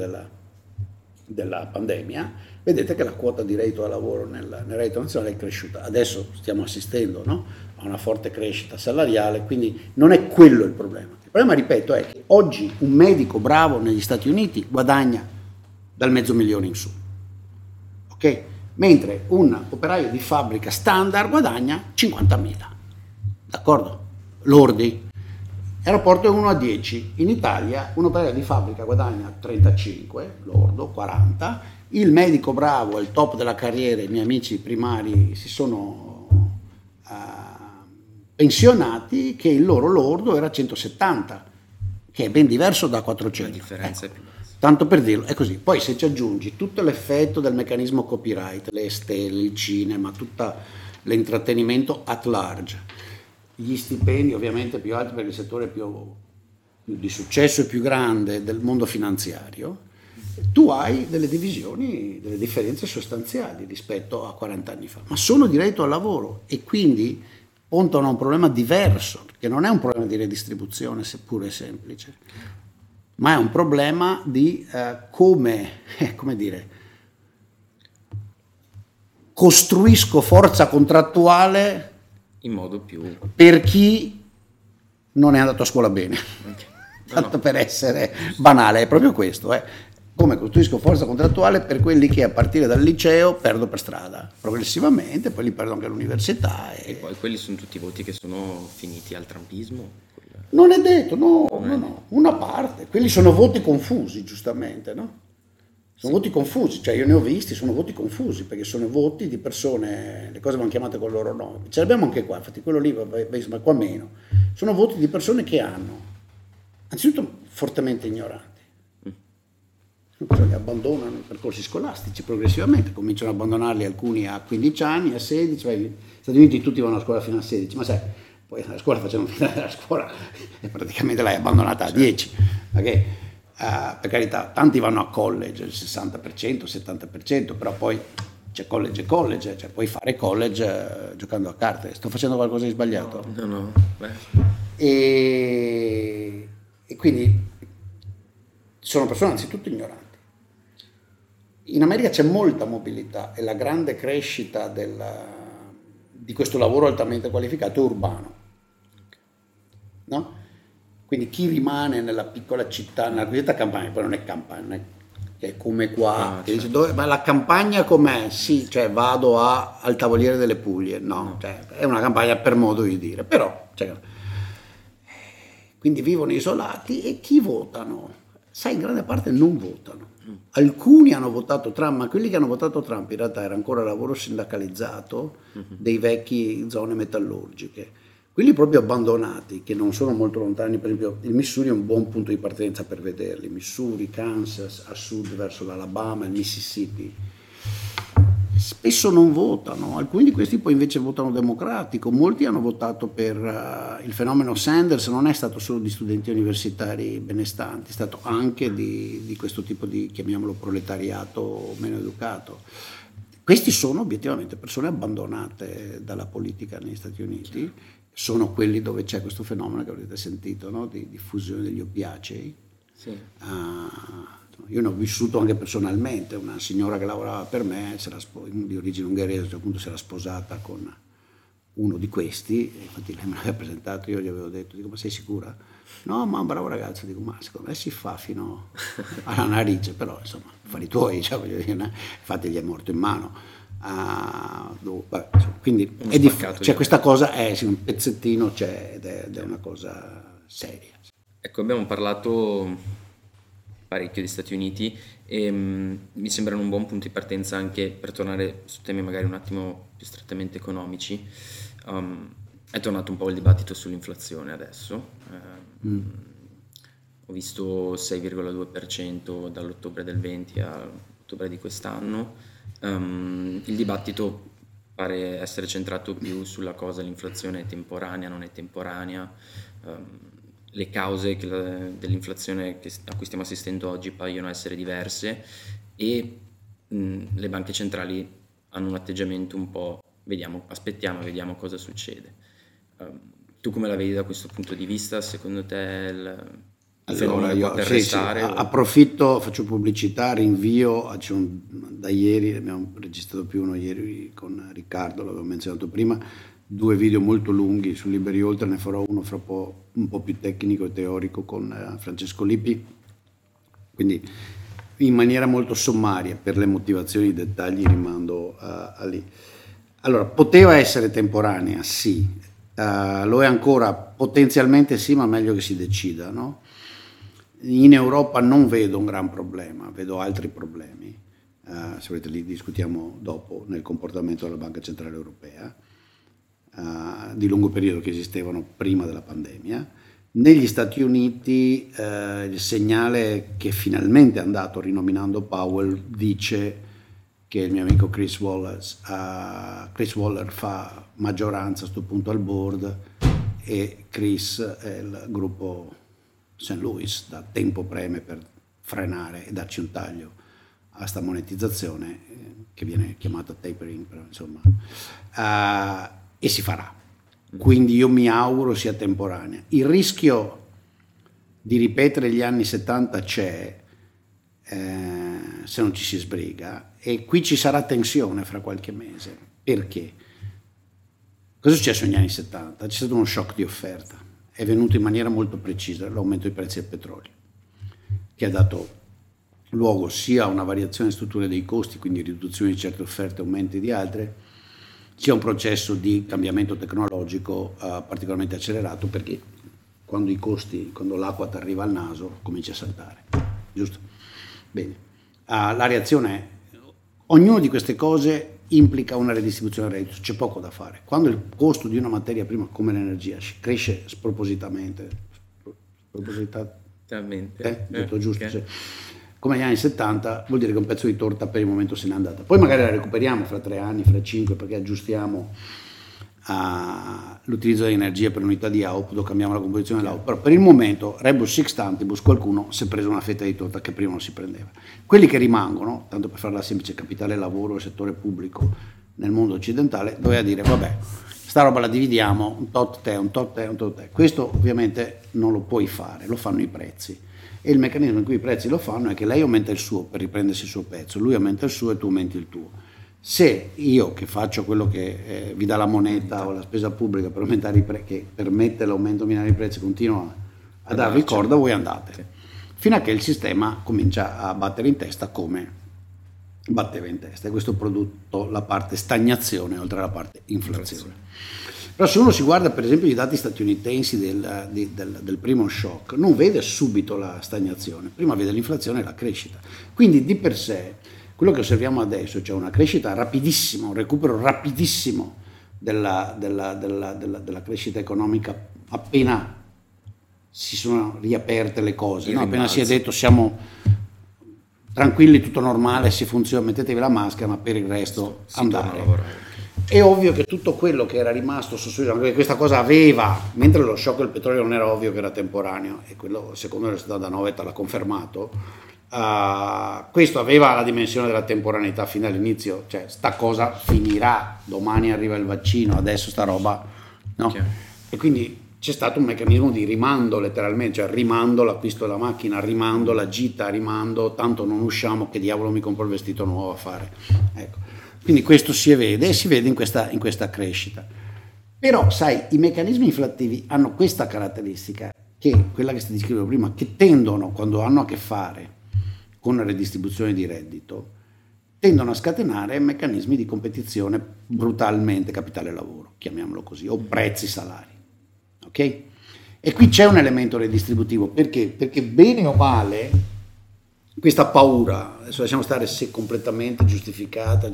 della pandemia, vedete che la quota di reddito da lavoro nel reddito nazionale è cresciuta. Adesso stiamo assistendo, no, a una forte crescita salariale, quindi non è quello il problema. Il problema, ripeto, è che oggi un medico bravo negli Stati Uniti guadagna dal $500,000 in su, ok? Mentre un operaio di fabbrica standard guadagna 50.000, d'accordo? Lordi. Il rapporto è 1 a 10. In Italia un operaio di fabbrica guadagna 35, lordo, 40. Il medico bravo al top della carriera, i miei amici primari si sono pensionati, che il loro lordo era 170, che è ben diverso da 400. La differenza è più bassa. Tanto per dirlo, è così. Poi se ci aggiungi tutto l'effetto del meccanismo copyright, le stelle, il cinema, tutto l'intrattenimento at large, gli stipendi ovviamente più alti per il settore più di successo e più grande del mondo finanziario, tu hai delle divisioni, delle differenze sostanziali rispetto a 40 anni fa, ma sono di reddito al lavoro, e quindi puntano a un problema diverso, che non è un problema di redistribuzione, seppure semplice, ma è un problema di come dire, costruisco forza contrattuale in modo più... per chi non è andato a scuola bene. Okay. tanto per essere banale, è proprio questo, come costruisco forza contrattuale per quelli che a partire dal liceo perdo per strada, progressivamente, poi li perdo anche all'università. E poi quelli sono tutti voti che sono finiti al trumpismo? Non è detto, no, una parte, quelli sono voti confusi, giustamente, no? Sono voti confusi, cioè io ne ho visti, sono voti confusi, perché sono voti di persone, le cose vanno chiamate con il loro nome. Ce l'abbiamo anche qua, infatti quello lì, ma qua meno. Sono voti di persone che hanno, anzitutto, fortemente ignoranti. Sono persone che abbandonano i percorsi scolastici progressivamente, cominciano ad abbandonarli alcuni a 15 anni, a 16, cioè negli Stati Uniti tutti vanno a scuola fino a 16, ma sai, poi la scuola facendo finire la scuola e praticamente l'hai abbandonata a 10, perché per carità tanti vanno a college, il 60%, il 70%, però poi c'è college e college, cioè puoi fare college giocando a carte. Sto facendo qualcosa di sbagliato? No. E quindi sono persone anzitutto ignoranti. In America c'è molta mobilità e la grande crescita di questo lavoro altamente qualificato è urbano, no? Quindi chi rimane nella piccola città, nella cosiddetta campagna, poi non è campagna, che è come qua, che dice, ma la campagna com'è? Sì, cioè vado al Tavoliere delle Puglie, no. Cioè, è una campagna per modo di dire, però, cioè, quindi vivono isolati e chi votano? Sai, in grande parte non votano. Alcuni hanno votato Trump, ma quelli che hanno votato Trump in realtà era ancora lavoro sindacalizzato dei vecchi zone metallurgiche. Quelli proprio abbandonati, che non sono molto lontani, per esempio il Missouri è un buon punto di partenza per vederli, Missouri, Kansas, a sud verso l'Alabama, il Mississippi, spesso non votano, alcuni di questi poi invece votano democratico, molti hanno votato per il fenomeno Sanders, non è stato solo di studenti universitari benestanti, è stato anche di questo tipo di, chiamiamolo, proletariato meno educato. Questi sono obiettivamente persone abbandonate dalla politica negli Stati Uniti, sono quelli dove c'è questo fenomeno che avrete sentito, no? Di diffusione degli oppiacei. Sì. Io ne ho vissuto anche personalmente, una signora che lavorava per me, di origine ungherese, a un certo punto si era sposata con uno di questi, e infatti lei me l'aveva presentato, io gli avevo detto, dico, ma sei sicura? No, ma un bravo ragazzo, dico, ma secondo me si fa fino alla narice, però insomma, affari tuoi, cioè, voglio dire, infatti gli è morto in mano. Quindi c'è questa cosa, sì, un pezzettino c'è ed è una cosa seria. Ecco, abbiamo parlato parecchio di Stati Uniti e mi sembrano un buon punto di partenza anche per tornare su temi magari un attimo più strettamente economici. È tornato un po' il dibattito sull'inflazione adesso. Ho visto 6,2% dall'ottobre del 20 all'ottobre di quest'anno. Il dibattito pare essere centrato più sulla cosa, l'inflazione è temporanea, non è temporanea, le cause dell'inflazione a cui stiamo assistendo oggi paiono essere diverse e le banche centrali hanno un atteggiamento un po' aspettiamo, vediamo cosa succede. Tu come la vedi da questo punto di vista? Secondo te il fenomeno può arrestare? Approfitto, faccio pubblicità, rinvio, da ieri, ne abbiamo registrato più uno ieri con Riccardo, l'avevo menzionato prima, 2 video molto lunghi su Liberi Oltre, ne farò uno fra un po' più tecnico e teorico con Francesco Lippi, quindi in maniera molto sommaria, per le motivazioni, i dettagli rimando a lì. Allora, poteva essere temporanea, sì, lo è ancora, potenzialmente sì, ma meglio che si decida, no? In Europa non vedo un gran problema, vedo altri problemi, se volete li discutiamo dopo, nel comportamento della Banca Centrale Europea, di lungo periodo che esistevano prima della pandemia. Negli Stati Uniti il segnale che finalmente è andato rinominando Powell dice che il mio amico Chris Waller fa maggioranza a questo punto al board e Chris è il gruppo St. Louis da tempo preme per frenare e darci un taglio a sta monetizzazione che viene chiamata tapering, però insomma, e si farà. Quindi io mi auguro sia temporanea. Il rischio di ripetere gli anni 70 c'è se non ci si sbriga, e qui ci sarà tensione fra qualche mese. Perché? Cosa è successo negli anni 70? C'è stato uno shock di offerta. è venuto in maniera molto precisa l'aumento dei prezzi del petrolio, che ha dato luogo sia a una variazione di strutture dei costi, quindi riduzione di certe offerte, aumenti di altre, sia un processo di cambiamento tecnologico particolarmente accelerato, perché quando l'acqua ti arriva al naso comincia a saltare, giusto? Bene, la reazione è, ognuna di queste cose implica una redistribuzione del reddito, c'è poco da fare. Quando il costo di una materia prima come l'energia cresce spropositamente, detto giusto, Okay. come negli anni 70, vuol dire che un pezzo di torta per il momento se n'è andata. Poi magari la recuperiamo fra 3 anni, fra 5, perché aggiustiamo l'utilizzo di energia per unità di output, cambiamo la composizione dell'output, però per il momento rebus sic stantibus qualcuno si è preso una fetta di torta che prima non si prendeva. Quelli che rimangono, tanto per farla semplice, capitale lavoro e settore pubblico nel mondo occidentale, doveva dire vabbè, sta roba la dividiamo, un tot te, un tot te, un tot te. Questo ovviamente non lo puoi fare, lo fanno i prezzi, e il meccanismo in cui i prezzi lo fanno è che lei aumenta il suo per riprendersi il suo pezzo, lui aumenta il suo e tu aumenti il tuo. Se io, che faccio quello che vi dà la moneta o la spesa pubblica per aumentare che permette l'aumento nominale dei prezzi, continuo a darvi corda, voi andate, fino a che il sistema comincia a battere in testa come batteva in testa, e questo ha prodotto la parte stagnazione oltre alla parte inflazione. Però se uno si guarda per esempio i dati statunitensi del primo shock, non vede subito la stagnazione, prima vede l'inflazione e la crescita. Quindi di per sé quello che osserviamo adesso, cioè una crescita rapidissima, un recupero rapidissimo della crescita economica appena si sono riaperte le cose, no? Appena si è detto siamo tranquilli, tutto normale, si funziona, mettetevi la maschera, ma per il resto andare. È ovvio che tutto quello che era rimasto sospeso, anche questa cosa aveva, mentre lo shock del petrolio non era ovvio che era temporaneo, e quello secondo il 79 l'ha confermato, questo aveva la dimensione della temporaneità fino all'inizio, cioè sta cosa finirà, domani arriva il vaccino, adesso sta roba, no? E quindi c'è stato un meccanismo di rimando letteralmente, cioè rimando l'acquisto della macchina, rimando la gita, rimando tanto non usciamo, che diavolo mi compro il vestito nuovo a fare, ecco. Quindi questo si vede, e si vede in questa crescita. Però sai, i meccanismi inflattivi hanno questa caratteristica, che quella che ti descrivevo prima, che tendono, quando hanno a che fare con la redistribuzione di reddito, tendono a scatenare meccanismi di competizione brutalmente, capitale lavoro, chiamiamolo così, o prezzi salari. Ok? E qui c'è un elemento redistributivo, perché? Perché bene o male questa paura, adesso lasciamo stare se completamente giustificata al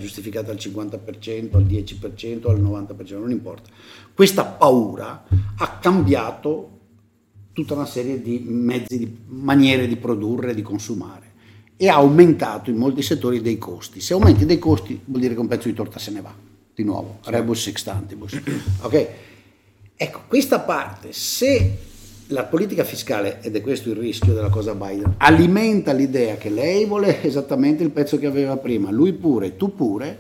50%, al 10%, al 90%, non importa. Questa paura ha cambiato tutta una serie di mezzi, di maniere di produrre, di consumare, e ha aumentato in molti settori dei costi. Se aumenti dei costi vuol dire che un pezzo di torta se ne va, di nuovo, rebus sic stantibus. Ok? Ecco, questa parte, se la politica fiscale, ed è questo il rischio della cosa Biden, alimenta l'idea che lei vuole esattamente il pezzo che aveva prima, lui pure, tu pure,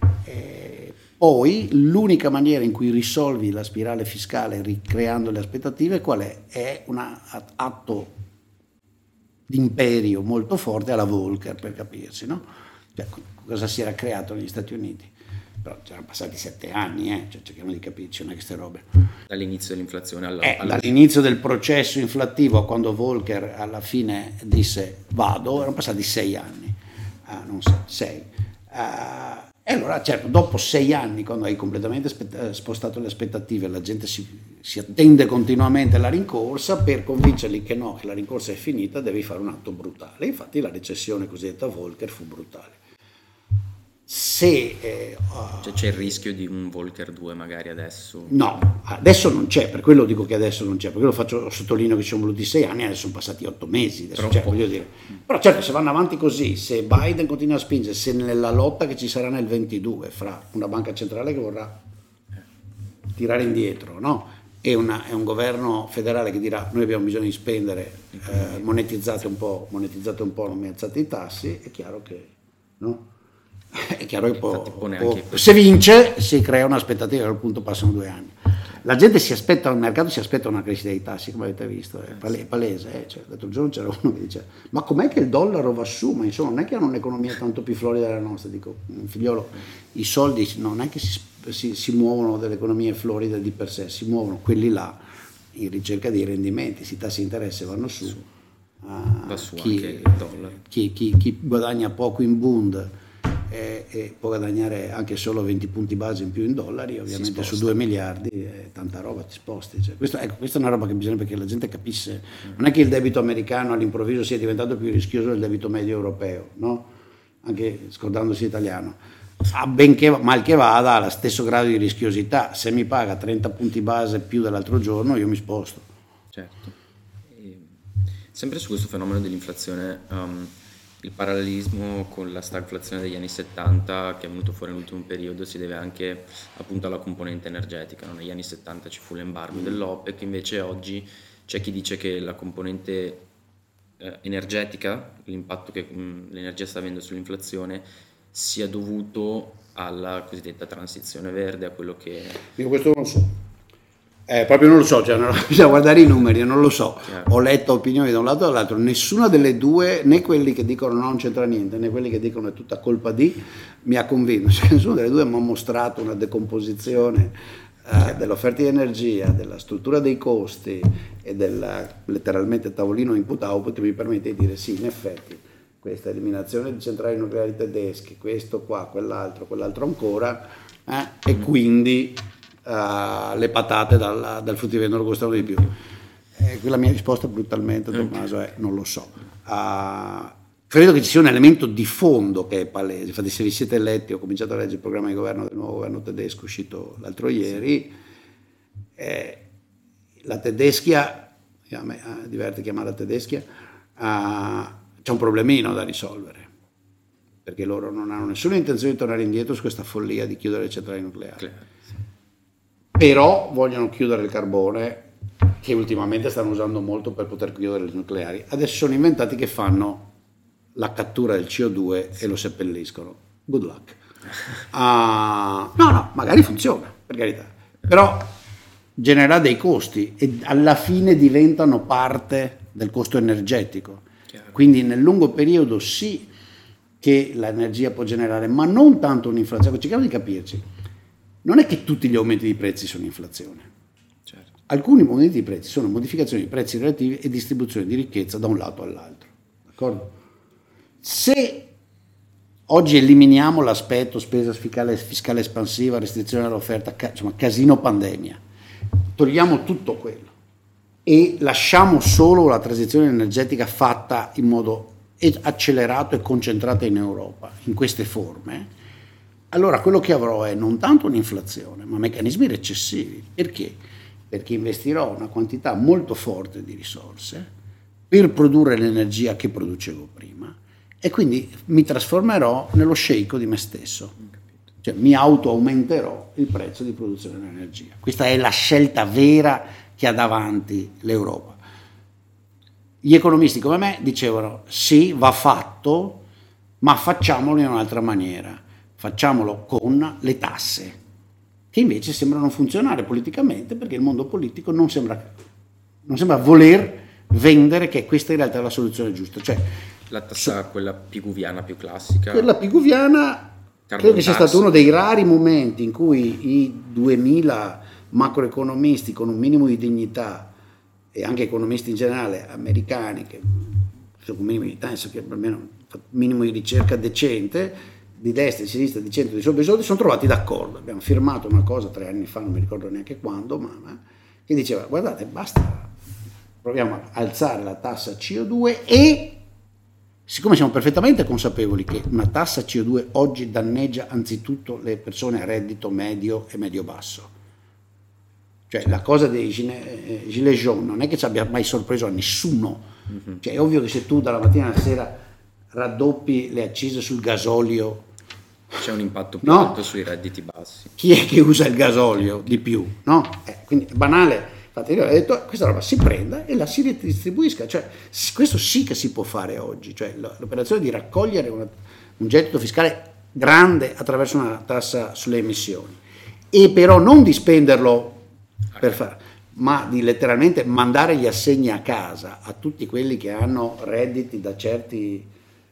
poi l'unica maniera in cui risolvi la spirale fiscale ricreando le aspettative qual è? È un atto di imperio molto forte alla Volcker, per capirsi, no? Cioè, cosa si era creato negli Stati Uniti? Però c'erano passati 7 anni, cioè, cerchiamo di capirci, non è che queste robe. Dall'inizio dell'inflazione dall'inizio del processo inflattivo a quando Volcker alla fine disse vado, erano passati 6 anni, non 6. E allora certo, dopo 6 anni, quando hai completamente spostato le aspettative, la gente si attende continuamente alla rincorsa, per convincerli che no, che la rincorsa è finita, devi fare un atto brutale. Infatti la recessione cosiddetta Volcker fu brutale. Cioè c'è il rischio di un Volcker 2 magari adesso? No, adesso non c'è, per quello dico che adesso non c'è, per quello sottolineo che ci sono voluti 6 anni, adesso sono passati 8 mesi, adesso voglio dire. Però certo, se vanno avanti così, se Biden continua a spingere, se nella lotta che ci sarà nel 22 fra una banca centrale che vorrà tirare indietro, no? E un governo federale che dirà noi abbiamo bisogno di spendere, monetizzate un po', non mi alzate i tassi, è chiaro che, no? È chiaro che se vince si crea un'aspettativa, al punto passano 2 anni. La gente si aspetta, il mercato si aspetta una crescita dei tassi, come avete visto, è palese. Cioè, l'altro giorno c'era uno che dice ma com'è che il dollaro va su? Ma insomma non è che hanno un'economia tanto più florida della nostra. Dico, figliolo, i soldi non è che si muovono delle economie floride di per sé, si muovono quelli là in ricerca dei rendimenti, se i tassi di interesse vanno su, va su anche il dollaro. Chi guadagna poco in Bund e può guadagnare anche solo 20 punti base in più in dollari, ovviamente su 2 miliardi tanta roba ti sposti. Cioè, questa è una roba che bisogna perché la gente capisse. Non è che il debito americano all'improvviso sia diventato più rischioso del debito medio europeo, no? Anche scordandosi italiano. Benché mal che vada, ha lo stesso grado di rischiosità. Se mi paga 30 punti base più dell'altro giorno, io mi sposto. Certo. Sempre su questo fenomeno dell'inflazione, il parallelismo con la stagflazione degli anni 70 che è venuto fuori nell'ultimo periodo si deve anche appunto alla componente energetica, no? Negli anni 70 ci fu l'embargo dell'OPEC, invece oggi c'è chi dice che la componente energetica, l'impatto che l'energia sta avendo sull'inflazione, sia dovuto alla cosiddetta transizione verde, a quello che... Io questo non lo so. Proprio non lo so, cioè, bisogna guardare i numeri, non lo so. Ho letto opinioni da un lato e dall'altro, nessuna delle due, né quelli che dicono non c'entra niente, né quelli che dicono è tutta colpa di, mi ha convinto. Cioè, nessuna delle due mi ha mostrato una decomposizione dell'offerta di energia, della struttura dei costi e del letteralmente tavolino input-output che mi permette di dire sì, in effetti questa eliminazione di centrali nucleari tedesche, questo qua, quell'altro ancora, e quindi le patate dal fruttivendolo costano di più. La mia risposta brutalmente, Tommaso, è non lo so. Credo che ci sia un elemento di fondo che è palese. Infatti, se vi siete letti, ho cominciato a leggere il programma di governo del nuovo governo tedesco uscito l'altro ieri, la Tedeschia, a me diverte chiamarla Tedeschia, c'è un problemino da risolvere, perché loro non hanno nessuna intenzione di tornare indietro su questa follia di chiudere le centrali nucleari. Però vogliono chiudere il carbone, che ultimamente stanno usando molto per poter chiudere le nucleari. Adesso sono inventati che fanno la cattura del CO2 e lo seppelliscono. Good luck. No, magari funziona, per carità. Però genera dei costi e alla fine diventano parte del costo energetico. Quindi nel lungo periodo sì che l'energia può generare, ma non tanto un'inflazione. Cerchiamo di capirci. Non è che tutti gli aumenti di prezzi sono inflazione. Certo. Alcuni aumenti di prezzi sono modificazioni di prezzi relativi e distribuzione di ricchezza da un lato all'altro. D'accordo? Se oggi eliminiamo l'aspetto spesa fiscale espansiva, restrizione all'offerta, casino pandemia, togliamo tutto quello e lasciamo solo la transizione energetica fatta in modo accelerato e concentrata in Europa, in queste forme, allora quello che avrò è non tanto un'inflazione, ma meccanismi recessivi. Perché? Perché investirò una quantità molto forte di risorse per produrre l'energia che producevo prima e quindi mi trasformerò nello sceicco di me stesso. Cioè mi auto-aumenterò il prezzo di produzione dell'energia. Questa è la scelta vera che ha davanti l'Europa. Gli economisti come me dicevano sì, va fatto, ma facciamolo in un'altra maniera. Facciamolo con le tasse, che invece sembrano funzionare politicamente perché il mondo politico non sembra voler vendere che questa in realtà è la soluzione giusta. Cioè, la tassa, quella piguviana più classica. Quella piguviana credo che sia stato uno dei rari momenti in cui i 2000 macroeconomisti con un minimo di dignità e anche economisti in generale americani, che con un minimo di dignità, che almeno un minimo di ricerca decente, di destra e di sinistra, di centro, di sopra e di sotto, sono trovati d'accordo. Abbiamo firmato una cosa 3 anni fa, non mi ricordo neanche quando, ma che diceva guardate, basta, proviamo a alzare la tassa CO2 e siccome siamo perfettamente consapevoli che una tassa CO2 oggi danneggia anzitutto le persone a reddito medio e medio-basso, cioè la cosa dei gilet jaune non è che ci abbia mai sorpreso a nessuno, cioè è ovvio che se tu dalla mattina alla sera raddoppi le accise sul gasolio, c'è un impatto più alto sui redditi bassi. Chi è che usa il gasolio di più? No? Quindi è banale. Infatti io ho detto questa roba si prenda e la si ridistribuisca, cioè questo sì che si può fare oggi, cioè l'operazione di raccogliere un gettito fiscale grande attraverso una tassa sulle emissioni e però non di spenderlo per fare, ma di letteralmente mandare gli assegni a casa a tutti quelli che hanno redditi da certi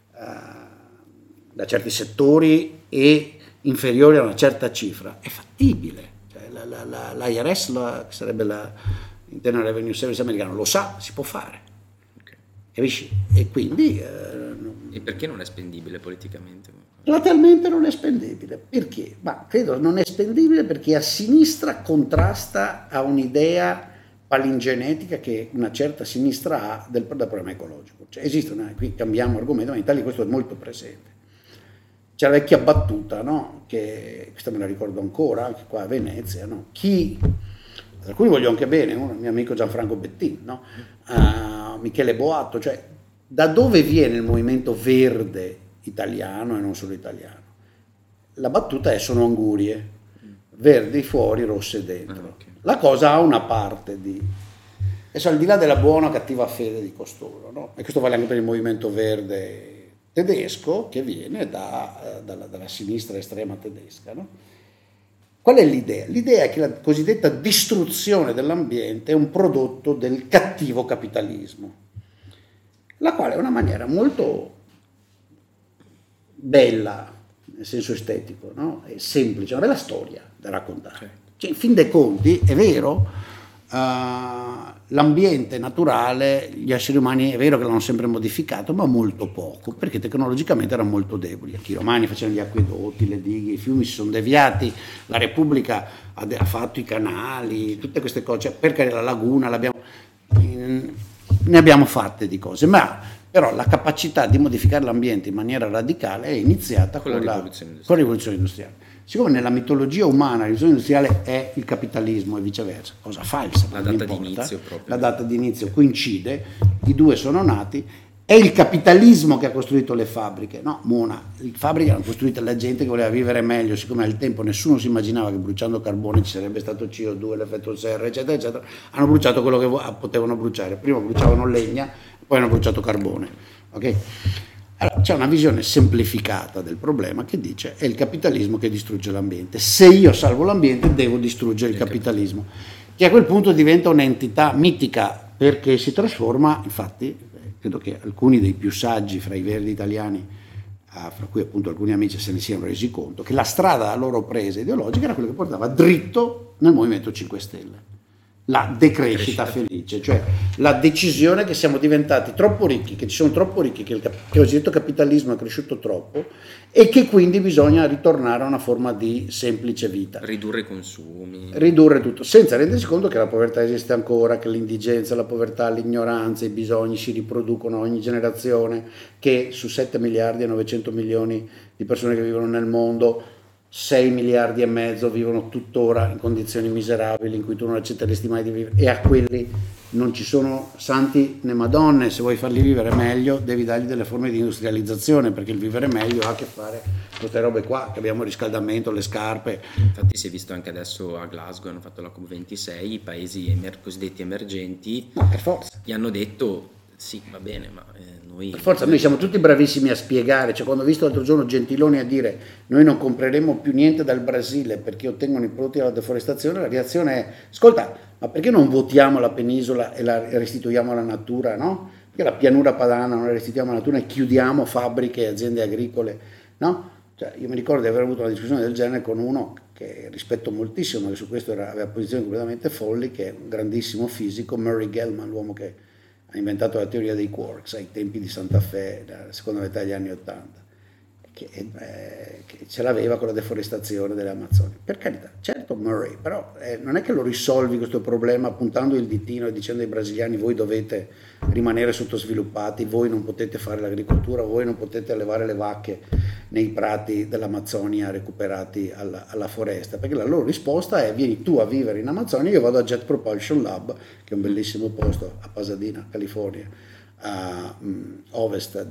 settori e inferiori a una certa cifra, è fattibile. Cioè, l'IRS, che sarebbe Internal Revenue Service americano lo sa, si può fare, Ok. capisci? E quindi E perché non è spendibile politicamente? platealmente non è spendibile. Perché? Ma credo non è spendibile perché a sinistra contrasta a un'idea palingenetica che una certa sinistra ha del problema ecologico. Cioè qui cambiamo argomento, ma in Italia questo è molto presente. C'è la vecchia battuta, no? Che questa me la ricordo ancora, anche qua a Venezia, no? Alcuni voglio anche bene, uno, il mio amico Gianfranco Bettin, no? Michele Boatto, cioè da dove viene il movimento verde italiano e non solo italiano? La battuta è sono angurie, verdi fuori, rosse dentro. Okay. La cosa ha una parte di... Adesso al di là della buona o cattiva fede di costoro, no? E questo vale anche per il movimento verde tedesco che viene dalla sinistra estrema tedesca, no? Qual è l'idea? L'idea è che la cosiddetta distruzione dell'ambiente è un prodotto del cattivo capitalismo, la quale è una maniera molto bella, nel senso estetico, no? È semplice, una bella storia da raccontare. Certo. Cioè, in fin dei conti, è vero, l'ambiente naturale, gli esseri umani è vero che l'hanno sempre modificato, ma molto poco, perché tecnologicamente erano molto deboli. Anche i romani facevano gli acquedotti, le dighe, i fiumi si sono deviati, la Repubblica ha fatto i canali, tutte queste cose, cioè, per carità la laguna, ne abbiamo fatte di cose, ma però la capacità di modificare l'ambiente in maniera radicale è iniziata con la rivoluzione industriale. Siccome nella mitologia umana la rivoluzione industriale è il capitalismo e viceversa, cosa falsa, la data di inizio proprio. La data di inizio coincide, i due sono nati, è il capitalismo che ha costruito le fabbriche, no? Le fabbriche hanno costruite la gente che voleva vivere meglio, siccome al tempo nessuno si immaginava che bruciando carbone ci sarebbe stato CO2, l'effetto serra, eccetera, eccetera, hanno bruciato quello che potevano bruciare, prima bruciavano legna, poi hanno bruciato carbone, ok? Allora, c'è una visione semplificata del problema che dice è il capitalismo che distrugge l'ambiente. Se io salvo l'ambiente devo distruggere il capitalismo, che a quel punto diventa un'entità mitica perché si trasforma, infatti, credo che alcuni dei più saggi fra i verdi italiani, fra cui appunto alcuni amici se ne siano resi conto, che la strada a loro presa ideologica era quella che portava dritto nel Movimento 5 Stelle. La decrescita felice, cioè la decisione che siamo diventati troppo ricchi, che ci sono troppo ricchi, che il cosiddetto capitalismo è cresciuto troppo e che quindi bisogna ritornare a una forma di semplice vita. Ridurre i consumi. Ridurre tutto, senza rendersi conto che la povertà esiste ancora, che l'indigenza, la povertà, l'ignoranza, i bisogni si riproducono ogni generazione, che su 7 miliardi e 900 milioni di persone che vivono nel mondo, 6 miliardi e mezzo vivono tuttora in condizioni miserabili in cui tu non accetteresti mai di vivere, e a quelli non ci sono santi né madonne. Se vuoi farli vivere meglio devi dargli delle forme di industrializzazione, perché il vivere meglio ha a che fare con queste robe qua, che abbiamo il riscaldamento, le scarpe. Infatti si è visto anche adesso a Glasgow, hanno fatto la COP26, i paesi cosiddetti emergenti, No, per forza. gli hanno detto sì, va bene, ma noi... Per forza, noi siamo tutti bravissimi a spiegare, cioè quando ho visto l'altro giorno Gentiloni a dire noi non compreremo più niente dal Brasile perché ottengono i prodotti dalla deforestazione, la reazione è, ascolta, ma perché non votiamo la penisola e la restituiamo alla natura, no? Perché la pianura padana non la restituiamo alla natura e chiudiamo fabbriche e aziende agricole, no? Cioè, io mi ricordo di aver avuto una discussione del genere con uno che rispetto moltissimo, ma che su questo aveva posizioni completamente folli, che è un grandissimo fisico, Murray Gell-Mann, l'uomo che ha inventato la teoria dei quarks ai tempi di Santa Fe, nella seconda metà degli anni '80, che ce l'aveva con la deforestazione delle Amazzonie. Per carità, certo Murray, però non è che lo risolvi questo problema puntando il ditino e dicendo ai brasiliani voi dovete rimanere sottosviluppati, voi non potete fare l'agricoltura, voi non potete allevare le vacche nei prati dell'Amazzonia recuperati alla foresta, perché la loro risposta è vieni tu a vivere in Amazzonia, io vado a Jet Propulsion Lab, che è un bellissimo posto a Pasadena, California, a est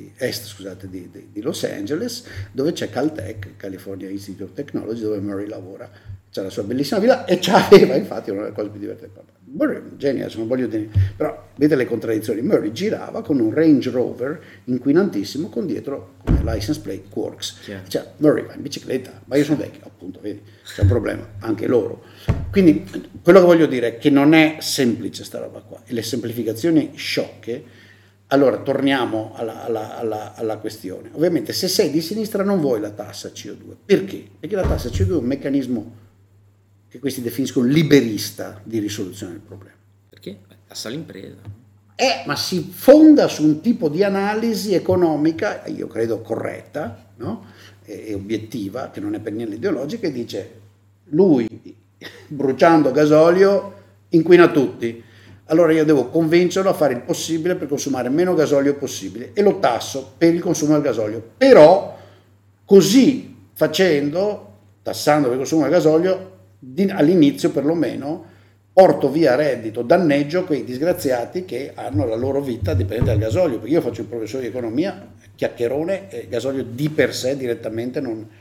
di Los Angeles, dove c'è Caltech, California Institute of Technology, dove Murray lavora. C'è la sua bellissima villa e c'aveva, infatti, una delle cose più divertenti. Murray è un genio, se non voglio dire, però vedete le contraddizioni. Murray girava con un Range Rover inquinantissimo con dietro come license plate Quarks. Cioè, Murray va in bicicletta, ma io sono vecchio, appunto, vedi, c'è un problema, anche loro. Quindi quello che voglio dire è che non è semplice sta roba qua, e le semplificazioni sciocche. Allora torniamo alla questione. Ovviamente se sei di sinistra non vuoi la tassa CO2. Perché? Perché la tassa CO2 è un meccanismo che questi definiscono liberista di risoluzione del problema. Tassa all'impresa. Ma si fonda su un tipo di analisi economica, io credo corretta, no? E obiettiva, che non è per niente ideologica, e dice: lui bruciando gasolio inquina tutti, allora io devo convincerlo a fare il possibile per consumare meno gasolio possibile e lo tasso per il consumo del gasolio. Però così facendo, tassando per il consumo del gasolio, all'inizio perlomeno porto via reddito, danneggio quei disgraziati che hanno la loro vita dipendente dal gasolio, perché io faccio il professore di economia, chiacchierone, e il gasolio di per sé direttamente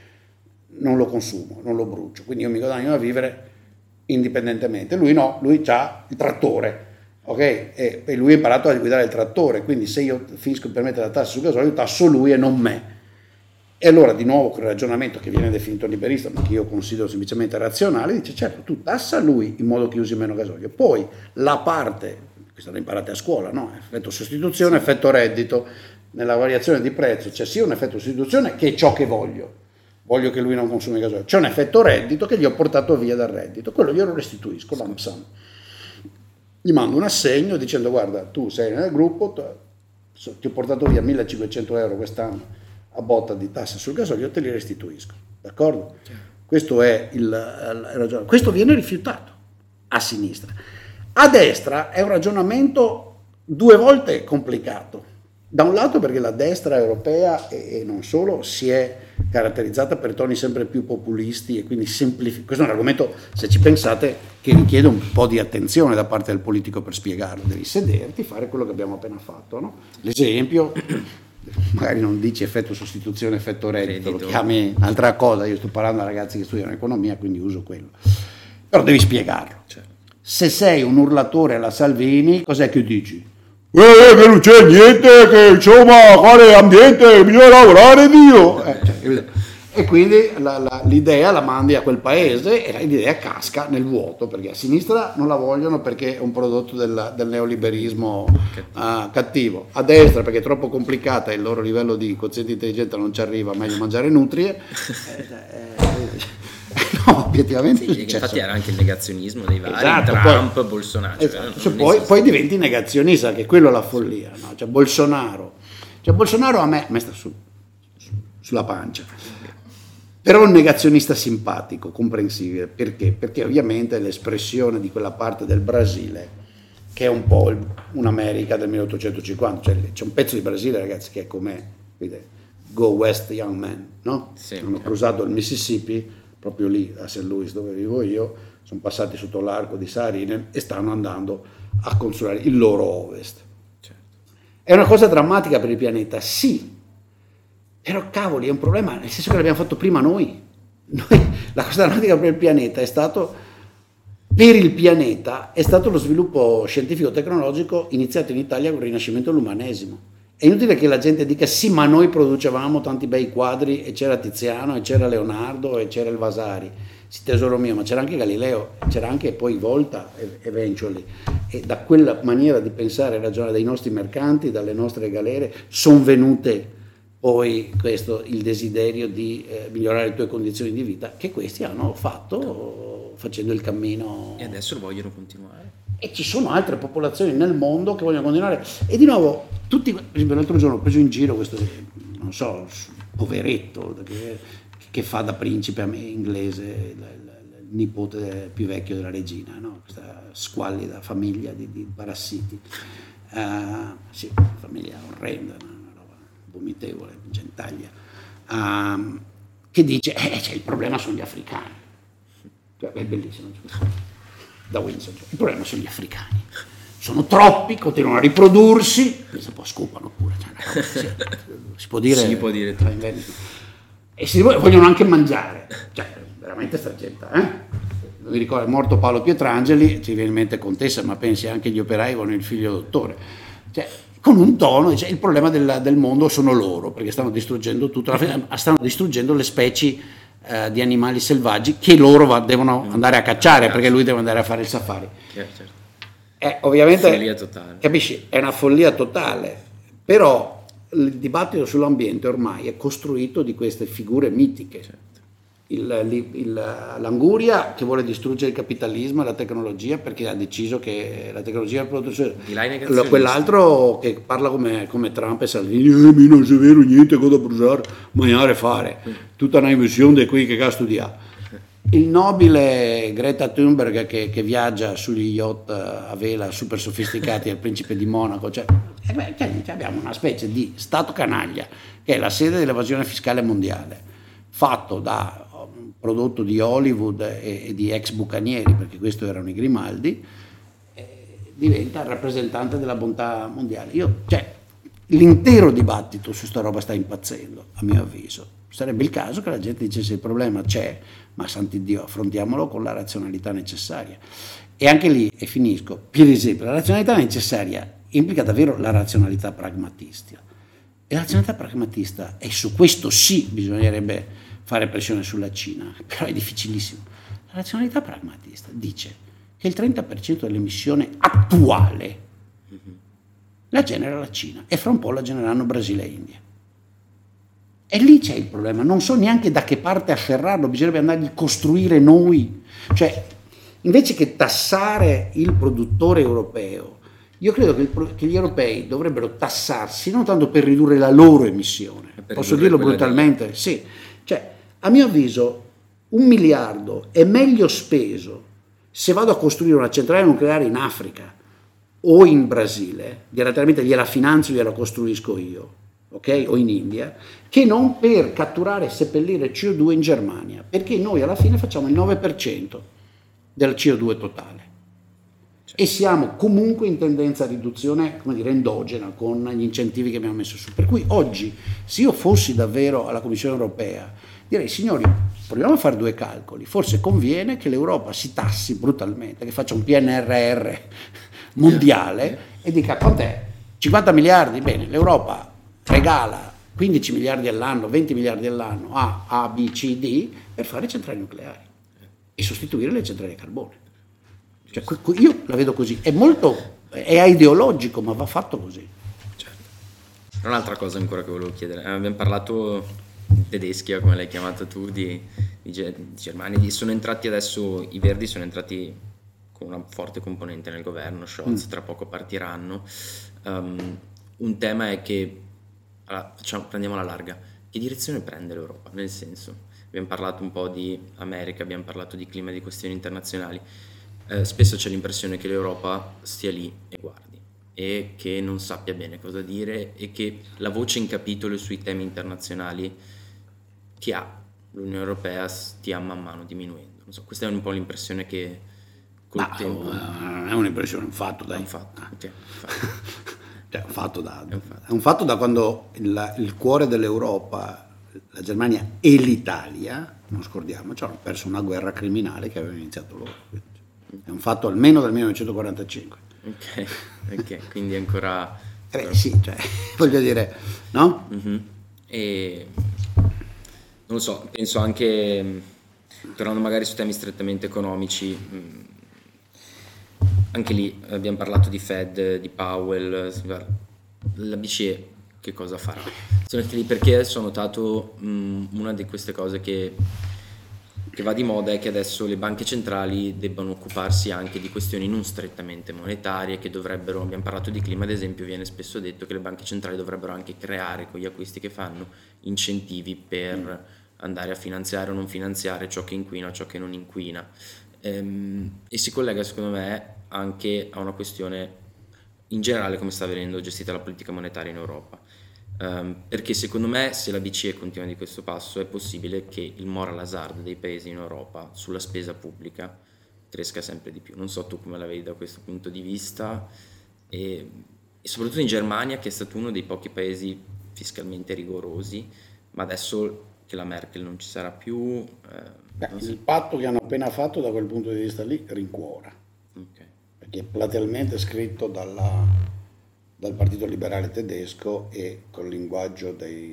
non lo consumo, non lo brucio, quindi io mi guadagno da vivere indipendentemente. Lui no, lui ha il trattore, ok? E lui ha imparato a guidare il trattore, quindi se io finisco per mettere la tassa sul gasolio, tasso lui e non me. E allora di nuovo quel ragionamento che viene definito liberista, ma che io considero semplicemente razionale, dice: certo, tu tassa lui in modo che usi meno gasolio, poi la parte, questa la imparate a scuola, no? Effetto sostituzione, effetto reddito, nella variazione di prezzo c'è sia un effetto sostituzione che è ciò che voglio che lui non consumi gasolio, c'è un effetto reddito che gli ho portato via dal reddito, quello io lo restituisco, lump sum. Gli mando un assegno dicendo: guarda, tu sei nel gruppo, ti ho portato via 1.500 euro quest'anno a botta di tasse sul gasolio, te li restituisco, d'accordo? Questo è il ragionamento. Questo viene rifiutato a sinistra. A destra è un ragionamento due volte complicato. Da un lato perché la destra europea e non solo si è caratterizzata per toni sempre più populisti e quindi semplificati. Questo è un argomento, se ci pensate, che richiede un po' di attenzione da parte del politico per spiegarlo. Devi sederti, fare quello che abbiamo appena fatto, no? L'esempio, magari non dici effetto sostituzione, effetto reddito, lo chiami un'altra cosa. Io sto parlando a ragazzi che studiano economia, quindi uso quello. Però devi spiegarlo. Certo. Se sei un urlatore alla Salvini, cos'è che dici? Che non c'è niente, che insomma, quale ambiente, bisogna lavorare, Dio! E quindi l'idea la mandi a quel paese e l'idea casca nel vuoto, perché a sinistra non la vogliono perché è un prodotto del neoliberismo cattivo, a destra perché è troppo complicata e il loro livello di quoziente intelligenza non ci arriva, meglio mangiare nutrie. No, obiettivamente sì, infatti era anche il negazionismo dei vari, esatto, Trump, poi, Bolsonaro, esatto, poi diventi negazionista, che quello è la follia, no? Cioè Bolsonaro a me sta sulla pancia, però è un negazionista simpatico, comprensibile. Perché ovviamente è l'espressione di quella parte del Brasile che è un po' un'America del 1850, cioè c'è un pezzo di Brasile, ragazzi, che è come Go West Young Man, no? Sì, hanno cruzato il Mississippi proprio lì a St. Louis dove vivo io, sono passati sotto l'arco di Saarinen e stanno andando a consolare il loro ovest. Certo. È una cosa drammatica per il pianeta, sì, però cavoli, è un problema, nel senso che l'abbiamo fatto prima noi. La cosa drammatica per il pianeta è stato lo sviluppo scientifico-tecnologico iniziato in Italia con il rinascimento dell'umanesimo. È inutile che la gente dica sì, ma noi producevamo tanti bei quadri e c'era Tiziano e c'era Leonardo e c'era il Vasari. Sì, tesoro mio, ma c'era anche Galileo, c'era anche poi Volta eventually. E da quella maniera di pensare e ragionare dei nostri mercanti, dalle nostre galere, sono venute poi il desiderio di migliorare le tue condizioni di vita, che questi hanno fatto facendo il cammino. E adesso lo vogliono continuare. E ci sono altre popolazioni nel mondo che vogliono continuare. E di nuovo, per esempio l'altro giorno ho preso in giro questo, non so, poveretto che fa da principe inglese, il nipote più vecchio della regina, no? Questa squallida famiglia di parassiti. Sì, famiglia orrenda, una roba vomitevole, gentaglia. Che dice, il problema sono gli africani. Cioè, è bellissimo. Da Windsor. Il problema sono gli africani, sono troppi, continuano a riprodursi, un po' scopano pure, si può dire, tra inventi, e vogliono anche mangiare, cioè veramente sta gente, mi ricordo, è morto Paolo Pietrangeli, ci viene in mente Contessa, ma pensi anche gli operai con il figlio dottore, cioè con un tono, dice, il problema del mondo sono loro, perché stanno distruggendo tutto, stanno distruggendo le specie di animali selvaggi che loro devono andare a cacciare, perché lui deve andare a fare il safari. Certo. Ovviamente, follia totale. Capisci? È una follia totale, però il dibattito sull'ambiente ormai è costruito di queste figure mitiche. Certo. l'Anguria che vuole distruggere il capitalismo e la tecnologia perché ha deciso che la tecnologia è il prodotto, quell'altro che parla come Trump e Salvini, non è vero niente, cosa bruciare, mangiare e fare, tutta una inversione di qui che ha studiato. Il nobile Greta Thunberg che viaggia sugli yacht a vela super sofisticati al principe di Monaco, abbiamo una specie di stato canaglia che è la sede dell'evasione fiscale mondiale, fatto da prodotto di Hollywood e di ex bucanieri, perché questo erano i Grimaldi, diventa il rappresentante della bontà mondiale. L'intero dibattito su sta roba sta impazzendo, a mio avviso. Sarebbe il caso che la gente dicesse il problema c'è, ma sant'Iddio, affrontiamolo con la razionalità necessaria. E anche lì, e finisco, per esempio, la razionalità necessaria implica davvero la razionalità pragmatista. E la razionalità pragmatista, e su questo sì bisognerebbe fare pressione sulla Cina, però è difficilissimo. La razionalità pragmatista dice che il 30% dell'emissione attuale la genera la Cina e fra un po' la genereranno Brasile e India. E lì c'è il problema, non so neanche da che parte afferrarlo, bisognerebbe andargli a costruire noi. Cioè, invece che tassare il produttore europeo, io credo che gli europei dovrebbero tassarsi non tanto per ridurre la loro emissione, posso dirlo brutalmente, sì. Cioè, a mio avviso, 1 miliardo è meglio speso se vado a costruire una centrale nucleare in Africa o in Brasile, direttamente gliela finanzio, gliela costruisco io, ok? O in India, che non per catturare e seppellire CO2 in Germania, perché noi alla fine facciamo il 9% del CO2 totale. E siamo comunque in tendenza a riduzione, come dire, endogena con gli incentivi che abbiamo messo su. Per cui oggi, se io fossi davvero alla Commissione europea, direi, signori, proviamo a fare 2 calcoli. Forse conviene che l'Europa si tassi brutalmente, che faccia un PNRR mondiale e dica quant'è? 50 miliardi? Bene, l'Europa regala 15 miliardi all'anno, 20 miliardi all'anno a A, B, C, D per fare centrali nucleari e sostituire le centrali a carbone. Cioè, io la vedo così, è ideologico, ma va fatto così. Certo. Un'altra cosa ancora che volevo chiedere, abbiamo parlato tedeschia, come l'hai chiamata tu, di Germania, sono entrati adesso, i Verdi sono entrati con una forte componente nel governo, Scholz tra poco partiranno. Un tema è che, prendiamo la larga, che direzione prende l'Europa? Nel senso, abbiamo parlato un po' di America, abbiamo parlato di clima, di questioni internazionali. Spesso c'è l'impressione che l'Europa stia lì e guardi e che non sappia bene cosa dire e che la voce in capitolo sui temi internazionali che ha l'Unione Europea stia man mano diminuendo. Non so, questa è un po' l'impressione che col tempo... Non è un'impressione, è un fatto, dai. È un fatto, ok. È un fatto da quando il cuore dell'Europa, la Germania e l'Italia, non scordiamoci, hanno perso una guerra criminale che avevano iniziato loro. È un fatto almeno dal 1945. Ok, quindi ancora... sì, cioè, voglio dire, no? E non lo so, penso anche, tornando magari su temi strettamente economici, anche lì abbiamo parlato di Fed, di Powell, la BCE che cosa farà? Sono anche lì perché adesso ho notato una di queste cose che va di moda è che adesso le banche centrali debbano occuparsi anche di questioni non strettamente monetarie, che dovrebbero, abbiamo parlato di clima ad esempio, viene spesso detto che le banche centrali dovrebbero anche creare con gli acquisti che fanno incentivi per andare a finanziare o non finanziare ciò che inquina o ciò che non inquina, e si collega secondo me anche a una questione in generale come sta avvenendo gestita la politica monetaria in Europa. Perché secondo me se la BCE continua di questo passo è possibile che il moral hazard dei paesi in Europa sulla spesa pubblica cresca sempre di più. Non so tu come la vedi da questo punto di vista e soprattutto in Germania, che è stato uno dei pochi paesi fiscalmente rigorosi, ma adesso che la Merkel non ci sarà più... il patto che hanno appena fatto da quel punto di vista lì rincuora, perché è platealmente scritto dal Partito Liberale Tedesco e col linguaggio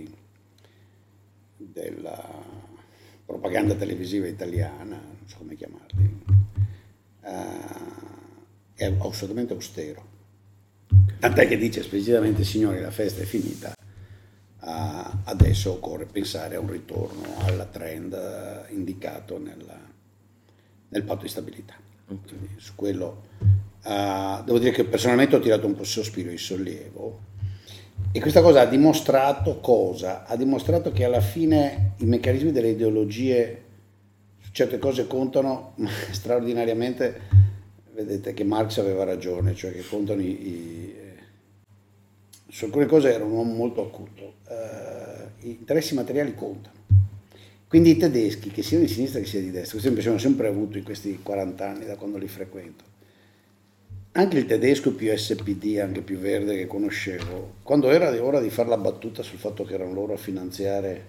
della propaganda televisiva italiana, non so come chiamarli, è assolutamente austero. Tant'è che dice esplicitamente, signori, la festa è finita, Adesso occorre pensare a un ritorno alla trend indicato nel patto di stabilità. Quindi su quello devo dire che personalmente ho tirato un po' il sospiro di sollievo, e questa cosa ha dimostrato cosa? Ha dimostrato che alla fine i meccanismi delle ideologie su certe cose contano, ma straordinariamente vedete che Marx aveva ragione, cioè che contano su alcune cose era un uomo molto acuto, gli interessi materiali contano. Quindi i tedeschi, che siano di sinistra che sia di destra, questa impressione ho sempre avuto in questi 40 anni da quando li frequento, anche il tedesco più SPD, anche più verde che conoscevo, quando era ora di fare la battuta sul fatto che erano loro a finanziare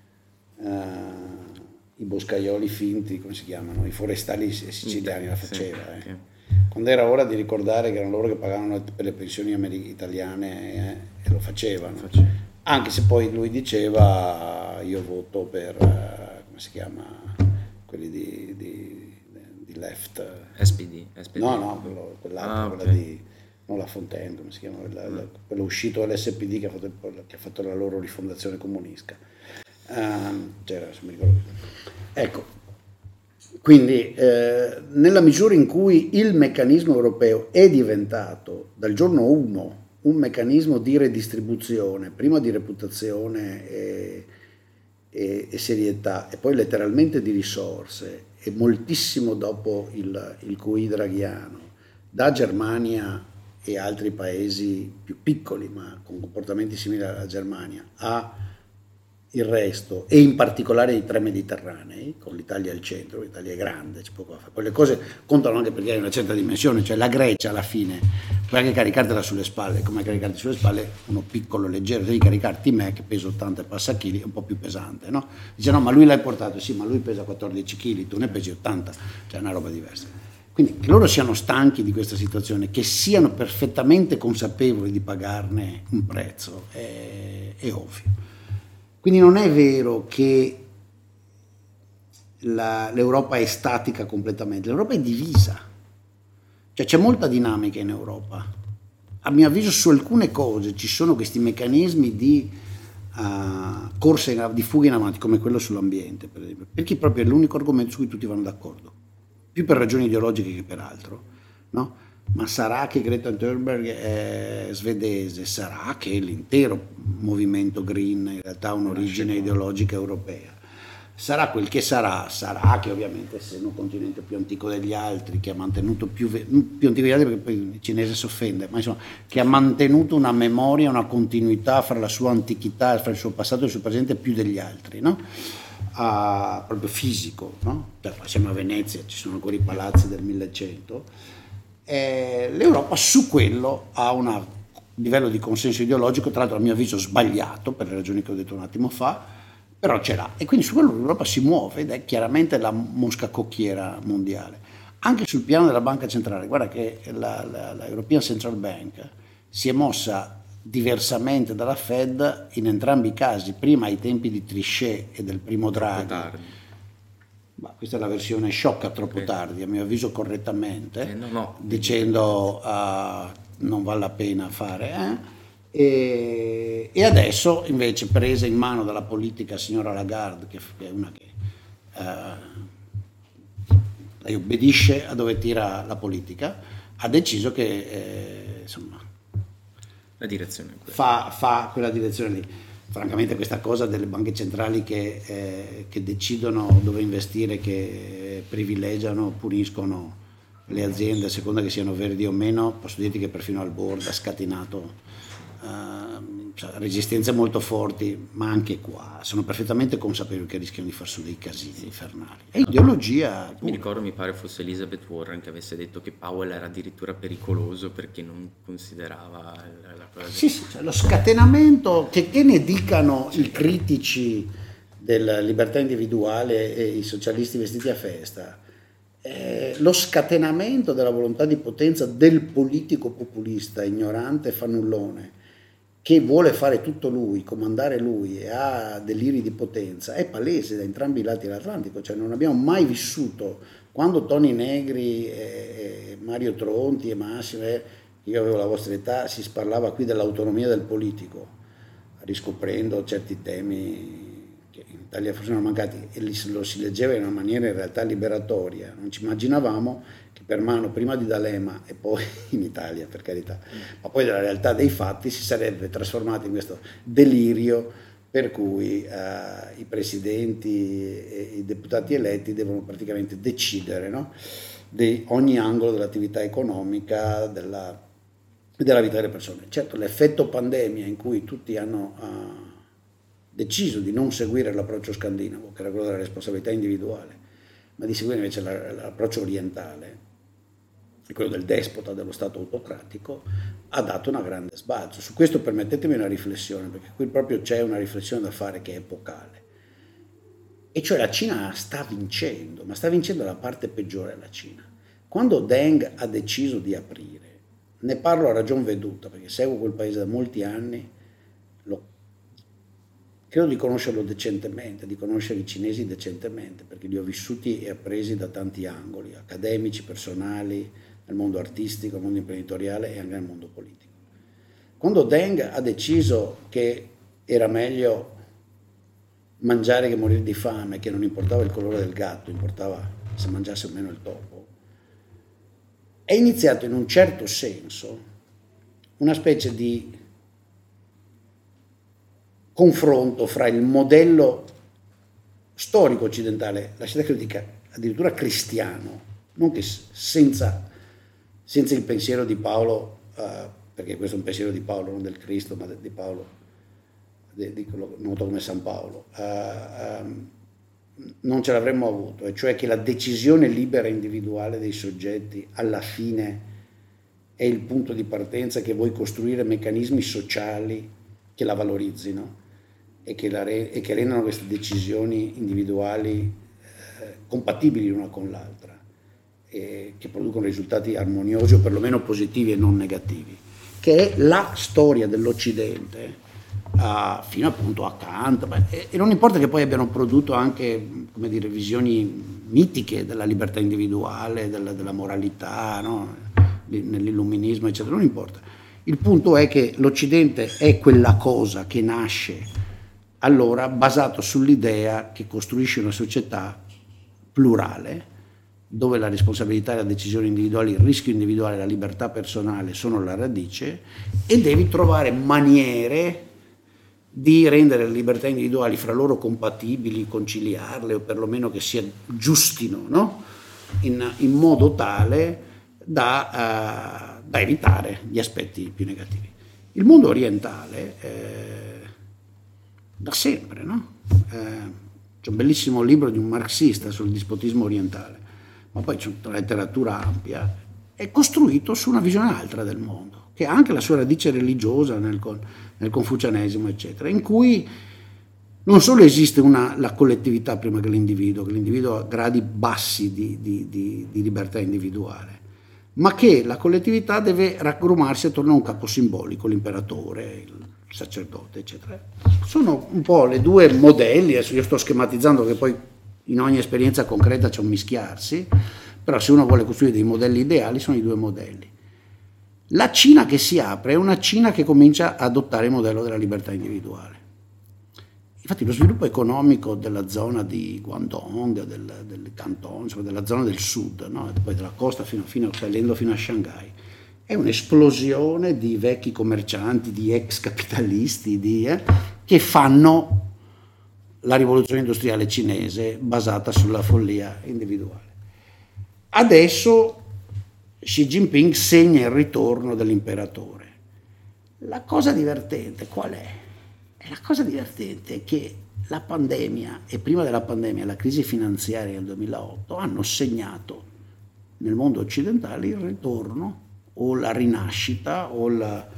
i boscaioli finti, come si chiamano, i forestali siciliani, la faceva. Sì. Quando era ora di ricordare che erano loro che pagavano per le pensioni italiane, e lo facevano. Anche se poi lui diceva io voto per, come si chiama, quelli di left. SPD. No, quell'altro, quella di, non la Fontaine, come si chiama, quello uscito dall'SPD che ha fatto la loro rifondazione comunista. C'era, se mi ricordo. Ecco, quindi nella misura in cui il meccanismo europeo è diventato dal giorno 1 un meccanismo di redistribuzione, prima di reputazione e serietà, e poi letteralmente di risorse, e moltissimo dopo il QE draghiano, da Germania e altri paesi più piccoli ma con comportamenti simili alla Germania a il resto, e in particolare i 3 mediterranei, con l'Italia al centro. L'Italia è grande, c'è poco da fare. Quelle cose contano anche perché hai una certa dimensione, cioè la Grecia alla fine puoi anche caricartela sulle spalle, come caricarti sulle spalle uno piccolo leggero, devi caricarti me che peso 80 e passa chili, un po' più pesante, no? Dice no, ma lui l'hai portato, sì, ma lui pesa 14 kg, tu ne pesi 80, cioè è una roba diversa. Quindi che loro siano stanchi di questa situazione, che siano perfettamente consapevoli di pagarne un prezzo, è ovvio. Quindi non è vero che l'Europa è statica completamente, l'Europa è divisa, cioè c'è molta dinamica in Europa. A mio avviso su alcune cose ci sono questi meccanismi di corsa, di fuga in avanti, come quello sull'ambiente, per esempio, perché proprio è l'unico argomento su cui tutti vanno d'accordo, più per ragioni ideologiche che per altro, no? Ma sarà che Greta Thunberg è svedese, sarà che l'intero movimento green in realtà ha un'origine ideologica europea, sarà quel che sarà che ovviamente essendo un continente più antico degli altri, che ha mantenuto più antico degli altri perché poi il cinese si offende, ma insomma che ha mantenuto una memoria, una continuità fra la sua antichità, fra il suo passato e il suo presente più degli altri, no? Proprio fisico, no? Siamo a Venezia, ci sono ancora i palazzi del 1100. L'Europa su quello ha un livello di consenso ideologico, tra l'altro a mio avviso sbagliato per le ragioni che ho detto un attimo fa, però ce l'ha, e quindi su quello l'Europa si muove ed è chiaramente la mosca cocchiera mondiale. Anche sul piano della banca centrale, guarda che la European Central Bank si è mossa diversamente dalla Fed in entrambi i casi, prima ai tempi di Trichet e del primo Draghi. Ma questa è la versione sciocca troppo tardi, a mio avviso correttamente, dicendo non vale la pena fare. E adesso invece, presa in mano dalla politica signora Lagarde, che è una che lei obbedisce a dove tira la politica, ha deciso che insomma la direzione è fa quella direzione lì. Francamente questa cosa delle banche centrali che decidono dove investire, che privilegiano, puniscono le aziende a seconda che siano verdi o meno, posso dirti che perfino al board ha scatenato resistenze molto forti, ma anche qua sono perfettamente consapevoli che rischiano di far su dei casini infernali. È ideologia. Mi ricordo, mi pare fosse Elizabeth Warren che avesse detto che Powell era addirittura pericoloso perché non considerava la cosa. Sì, cioè lo scatenamento, che ne dicano i critici della libertà individuale e i socialisti vestiti a festa, lo scatenamento della volontà di potenza del politico populista, ignorante e fannullone, che vuole fare tutto lui, comandare lui e ha deliri di potenza, è palese da entrambi i lati dell'Atlantico. Cioè non abbiamo mai vissuto, quando Toni Negri e Mario Tronti e Massimo, io avevo la vostra età, si parlava qui dell'autonomia del politico. riscoprendo certi temi che in Italia forse erano mancati, e lo si leggeva in una maniera in realtà liberatoria. Non ci immaginavamo che per mano prima di D'Alema e poi in Italia, per carità, ma poi dalla realtà dei fatti si sarebbe trasformato in questo delirio per cui i presidenti e i deputati eletti devono praticamente decidere, no, di ogni angolo dell'attività economica, della vita delle persone. Certo, l'effetto pandemia, in cui tutti hanno deciso di non seguire l'approccio scandinavo, che era quello della responsabilità individuale, ma di seguire invece l'approccio orientale, quello del despota, dello Stato autocratico, ha dato una grande sbalzo. Su questo permettetemi una riflessione, perché qui proprio c'è una riflessione da fare che è epocale. E cioè la Cina sta vincendo, ma sta vincendo la parte peggiore della Cina. Quando Deng ha deciso di aprire, ne parlo a ragion veduta, perché seguo quel paese da molti anni, credo di conoscerlo decentemente, di conoscere i cinesi decentemente, perché li ho vissuti e appresi da tanti angoli, accademici, personali, nel mondo artistico, nel mondo imprenditoriale e anche nel mondo politico. Quando Deng ha deciso che era meglio mangiare che morire di fame, che non importava il colore del gatto, importava se mangiasse o meno il topo, è iniziato in un certo senso una specie di confronto fra il modello storico occidentale, lasciate che lo dica, addirittura cristiano, non che senza il pensiero di Paolo, perché questo è un pensiero di Paolo, non del Cristo, ma di Paolo, noto come San Paolo, non ce l'avremmo avuto, e cioè che la decisione libera individuale dei soggetti alla fine è il punto di partenza, che vuoi costruire meccanismi sociali che la valorizzino e che rendano queste decisioni individuali compatibili l'una con l'altra, e che producono risultati armoniosi o perlomeno positivi e non negativi, che è la storia dell'Occidente fino appunto a Kant, e non importa che poi abbiano prodotto anche, come dire, visioni mitiche della libertà individuale, della moralità, no? Nell'illuminismo eccetera, non importa. Il punto è che l'Occidente è quella cosa che nasce allora basato sull'idea che costruisce una società plurale, dove la responsabilità e la decisione individuale, il rischio individuale e la libertà personale sono la radice, e devi trovare maniere di rendere le libertà individuali fra loro compatibili, conciliarle o perlomeno che si aggiustino, no? in modo tale da evitare gli aspetti più negativi. Il mondo orientale da sempre, no? C'è un bellissimo libro di un marxista sul dispotismo orientale, ma poi c'è una letteratura ampia, è costruito su una visione altra del mondo, che ha anche la sua radice religiosa nel confucianesimo, eccetera, in cui non solo esiste la collettività prima che l'individuo ha gradi bassi di libertà individuale, ma che la collettività deve raggrumarsi attorno a un capo simbolico, l'imperatore, il sacerdote, eccetera. Sono un po' le due modelli, adesso io sto schematizzando che poi in ogni esperienza concreta c'è un mischiarsi, però se uno vuole costruire dei modelli ideali sono i due modelli. La Cina che si apre è una Cina che comincia ad adottare il modello della libertà individuale. Infatti lo sviluppo economico della zona di Guangdong, del Canton, insomma della zona del sud, no? E poi della costa salendo fino a Shanghai, è un'esplosione di vecchi commercianti, di ex capitalisti, che fanno la rivoluzione industriale cinese basata sulla follia individuale. Adesso Xi Jinping segna il ritorno dell'imperatore. La cosa divertente qual è? La cosa divertente è che la pandemia e prima della pandemia la crisi finanziaria del 2008 hanno segnato nel mondo occidentale il ritorno o la rinascita o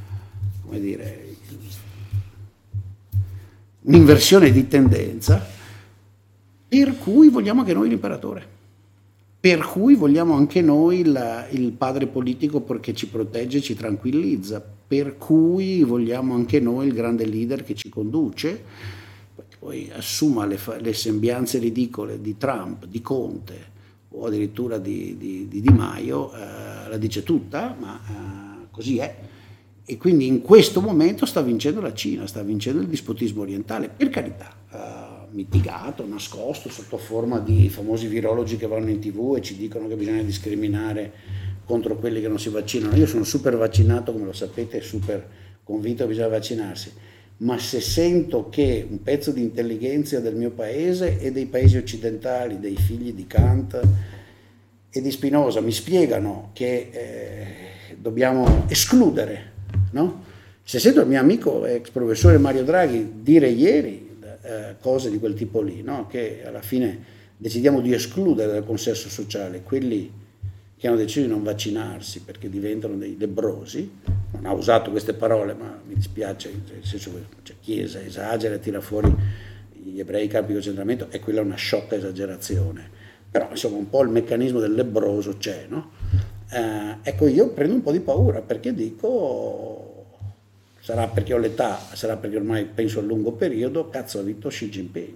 un'inversione di tendenza, per cui vogliamo anche noi l'imperatore, per cui vogliamo anche noi il padre politico perché ci protegge, ci tranquillizza, per cui vogliamo anche noi il grande leader che ci conduce, poi assuma le sembianze ridicole di Trump, di Conte o addirittura di Di Maio, la dice tutta, ma così è. E quindi in questo momento sta vincendo la Cina, sta vincendo il dispotismo orientale, per carità, mitigato, nascosto sotto forma di famosi virologi che vanno in TV e ci dicono che bisogna discriminare contro quelli che non si vaccinano. Io sono super vaccinato, come lo sapete, super convinto che bisogna vaccinarsi, ma se sento che un pezzo di intelligenza del mio paese e dei paesi occidentali, dei figli di Kant e di Spinoza, mi spiegano che dobbiamo escludere, no? Se sento il mio amico ex professore Mario Draghi dire ieri cose di quel tipo lì, no? Che alla fine decidiamo di escludere dal consesso sociale quelli che hanno deciso di non vaccinarsi perché diventano dei lebbrosi, non ha usato queste parole ma mi dispiace, nel senso che Chiesa esagera e tira fuori gli ebrei in campi di concentramento, e quella è una sciocca esagerazione, però insomma un po' il meccanismo del lebbroso c'è, no? Ecco, io prendo un po' di paura perché dico, sarà perché ho l'età, sarà perché ormai penso a lungo periodo, cazzo, ha vinto Xi Jinping,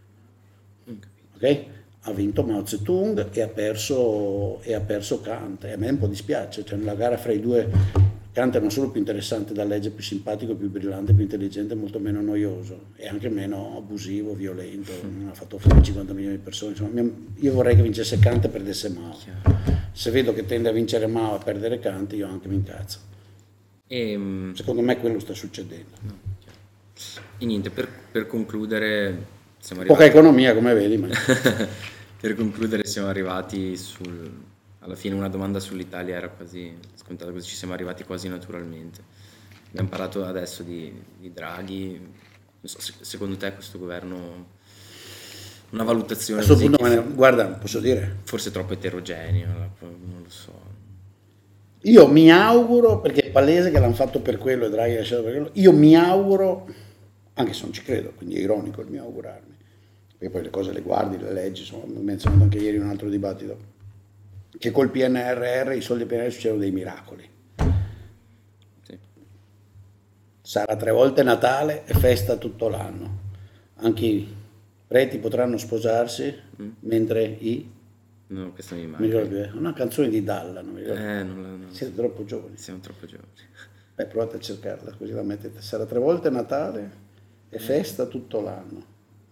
ok? Ha vinto Mao Zedong e ha perso Kant, e a me un po' dispiace, cioè nella gara fra i due Kant è non solo più interessante da leggere, più simpatico, più brillante, più intelligente, molto meno noioso e anche meno abusivo, violento, non ha fatto fuori 50 milioni di persone, insomma, io vorrei che vincesse Kant e perdesse Mao. Se vedo che tende a vincere Mao e a perdere Kant, io anche mi incazzo. Secondo me quello sta succedendo. No, e niente, per concludere, siamo poca economia come vedi, ma per concludere siamo arrivati alla fine una domanda sull'Italia era quasi scontata, così ci siamo arrivati quasi naturalmente. Abbiamo parlato adesso di Draghi, non so, secondo te questo governo, una valutazione a questo punto, guarda, posso dire? Forse troppo eterogeneo, non lo so. Io mi auguro, perché è palese che l'hanno fatto per quello e Draghi ha lasciato per quello, io mi auguro, anche se non ci credo, quindi è ironico il mio augurarmi, perché poi le cose le guardi, le leggi, insomma, ho menzionato anche ieri in un altro dibattito, che col PNRR, i soldi del PNRR succedono dei miracoli. Sì. Sarà 3 volte Natale e festa tutto l'anno. Anche i preti potranno sposarsi, mentre i... No, questo mi manca. Mi ricordo, una canzone di Dalla, non mi ricordo. No. Siete troppo giovani. Siamo troppo giovani. Provate a cercarla, così la mettete. Sarà 3 volte Natale e festa tutto l'anno.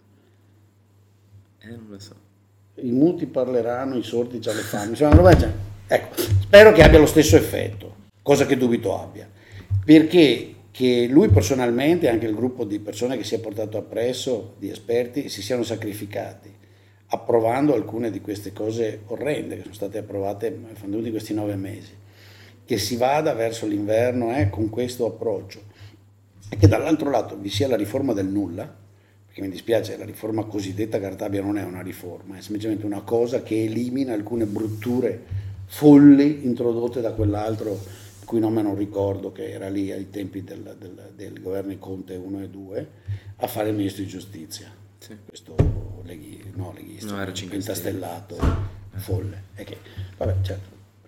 Non lo so. I muti parleranno, i sordi già le fanno. Ecco, spero che abbia lo stesso effetto, cosa che dubito abbia, perché che lui personalmente e anche il gruppo di persone che si è portato appresso, di esperti, si siano sacrificati approvando alcune di queste cose orrende che sono state approvate in questi 9 mesi, che si vada verso l'inverno con questo approccio, e che dall'altro lato vi sia la riforma del nulla, perché mi dispiace, la riforma cosiddetta Cartabia non è una riforma, è semplicemente una cosa che elimina alcune brutture folli introdotte da quell'altro, il cui nome non ricordo, che era lì ai tempi del governo Conte 1 e 2, a fare il ministro di giustizia. Sì. Questo leghista, no, era 5 pentastellato, folle. E che, vabbè, certo,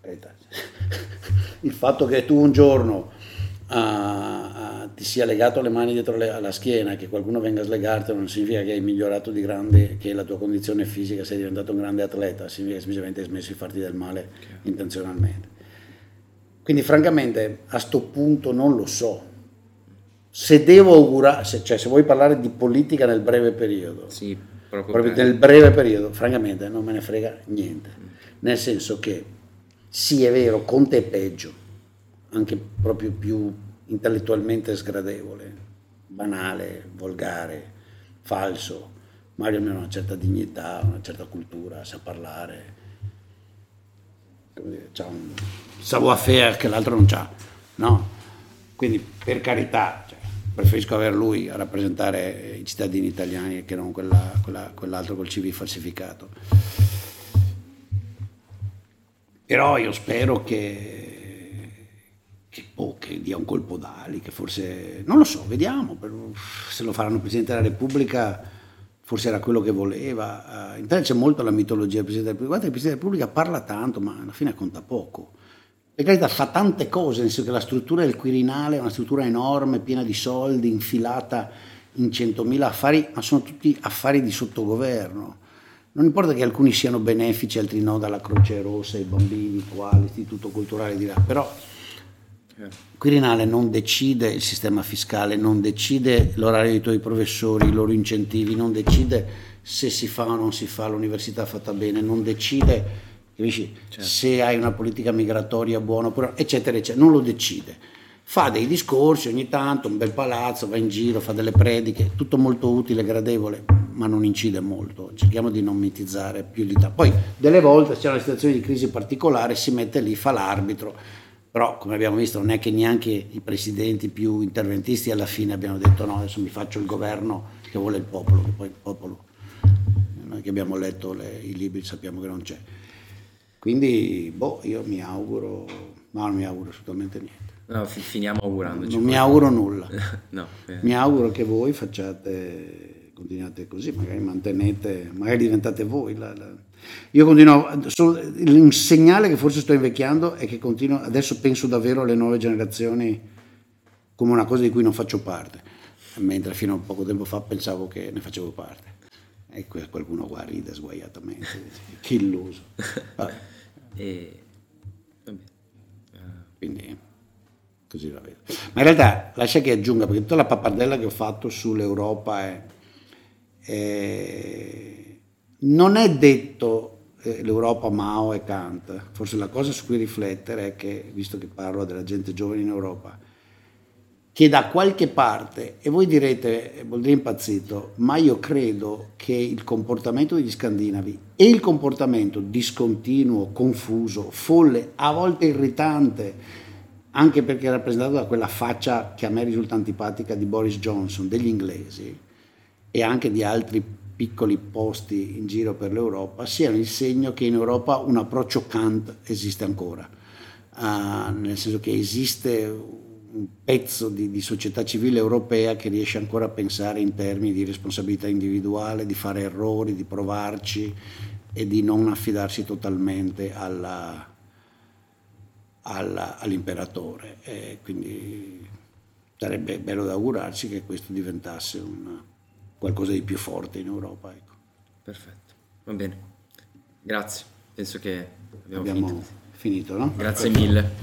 il fatto che tu un giorno ti sia legato le mani dietro alla schiena, che qualcuno venga a slegarti, non significa che hai migliorato di grande, che la tua condizione fisica, sei diventato un grande atleta, significa che semplicemente hai smesso di farti del male intenzionalmente. Quindi francamente a sto punto non lo so. Se devo augurare, cioè se vuoi parlare di politica nel breve periodo, sì, proprio nel breve periodo, francamente non me ne frega niente. Nel senso che sì, è vero, Conte è peggio, anche proprio più intellettualmente sgradevole, banale, volgare, falso. Mario almeno ha una certa dignità, una certa cultura, sa parlare, c'ha un savoir-faire che l'altro non c'ha, no? Quindi per carità, cioè, preferisco aver lui a rappresentare i cittadini italiani che non quell'altro col CV falsificato. Però io spero che dia un colpo d'ali, che forse, non lo so, vediamo, se lo faranno Presidente della Repubblica, forse era quello che voleva. In Italia c'è molto la mitologia del Presidente della Repubblica. Guarda, il Presidente della Repubblica parla tanto, ma alla fine conta poco. Per carità, fa tante cose, nel senso che la struttura del Quirinale è una struttura enorme, piena di soldi, infilata in 100.000 affari, ma sono tutti affari di sottogoverno. Non importa che alcuni siano benefici, altri no, dalla Croce Rossa, i bambini qua, l'Istituto Culturale di là, però Il Quirinale non decide il sistema fiscale, non decide l'orario dei tuoi professori, i loro incentivi, non decide se si fa o non si fa l'università fatta bene, non decide, capisci, se hai una politica migratoria buona oppure, eccetera, eccetera, non lo decide. Fa dei discorsi ogni tanto, un bel palazzo, va in giro, fa delle prediche, tutto molto utile, gradevole, ma non incide molto. Cerchiamo di non mitizzare più di tanto. Poi delle volte, se c'è una situazione di crisi particolare, si mette lì, fa l'arbitro. Però, come abbiamo visto, non è che neanche i presidenti più interventisti alla fine abbiano detto no, adesso mi faccio il governo che vuole il popolo, che poi il popolo, noi che abbiamo letto i libri sappiamo che non c'è. Quindi, io mi auguro, no, non mi auguro assolutamente niente. No, finiamo augurandoci. Non mi auguro nulla. No, mi auguro che voi continuate così, magari magari diventate voi. Io continuo, un segnale che forse sto invecchiando è che continuo, adesso penso davvero alle nuove generazioni come una cosa di cui non faccio parte, mentre fino a poco tempo fa pensavo che ne facevo parte. E qualcuno qua ride sguaiatamente, che illuso. Vabbè. Quindi così la vedo. Ma in realtà lascia che aggiunga, perché tutta la pappardella che ho fatto sull'Europa non è detto l'Europa Mao e Kant. Forse la cosa su cui riflettere è che, visto che parlo della gente giovane in Europa, che da qualche parte, e voi direte, vuol dire impazzito, ma io credo che il comportamento degli scandinavi e il comportamento discontinuo, confuso, folle, a volte irritante, anche perché è rappresentato da quella faccia che a me risulta antipatica di Boris Johnson, degli inglesi, e anche di altri piccoli posti in giro per l'Europa, siano il segno che in Europa un approccio Kant esiste ancora, nel senso che esiste un pezzo di società civile europea che riesce ancora a pensare in termini di responsabilità individuale, di fare errori, di provarci e di non affidarsi totalmente all'imperatore. Quindi sarebbe bello da augurarsi che questo diventasse qualcosa di più forte in Europa. Ecco. Perfetto, va bene. Grazie, penso che abbiamo finito. Finito, no? Grazie mille.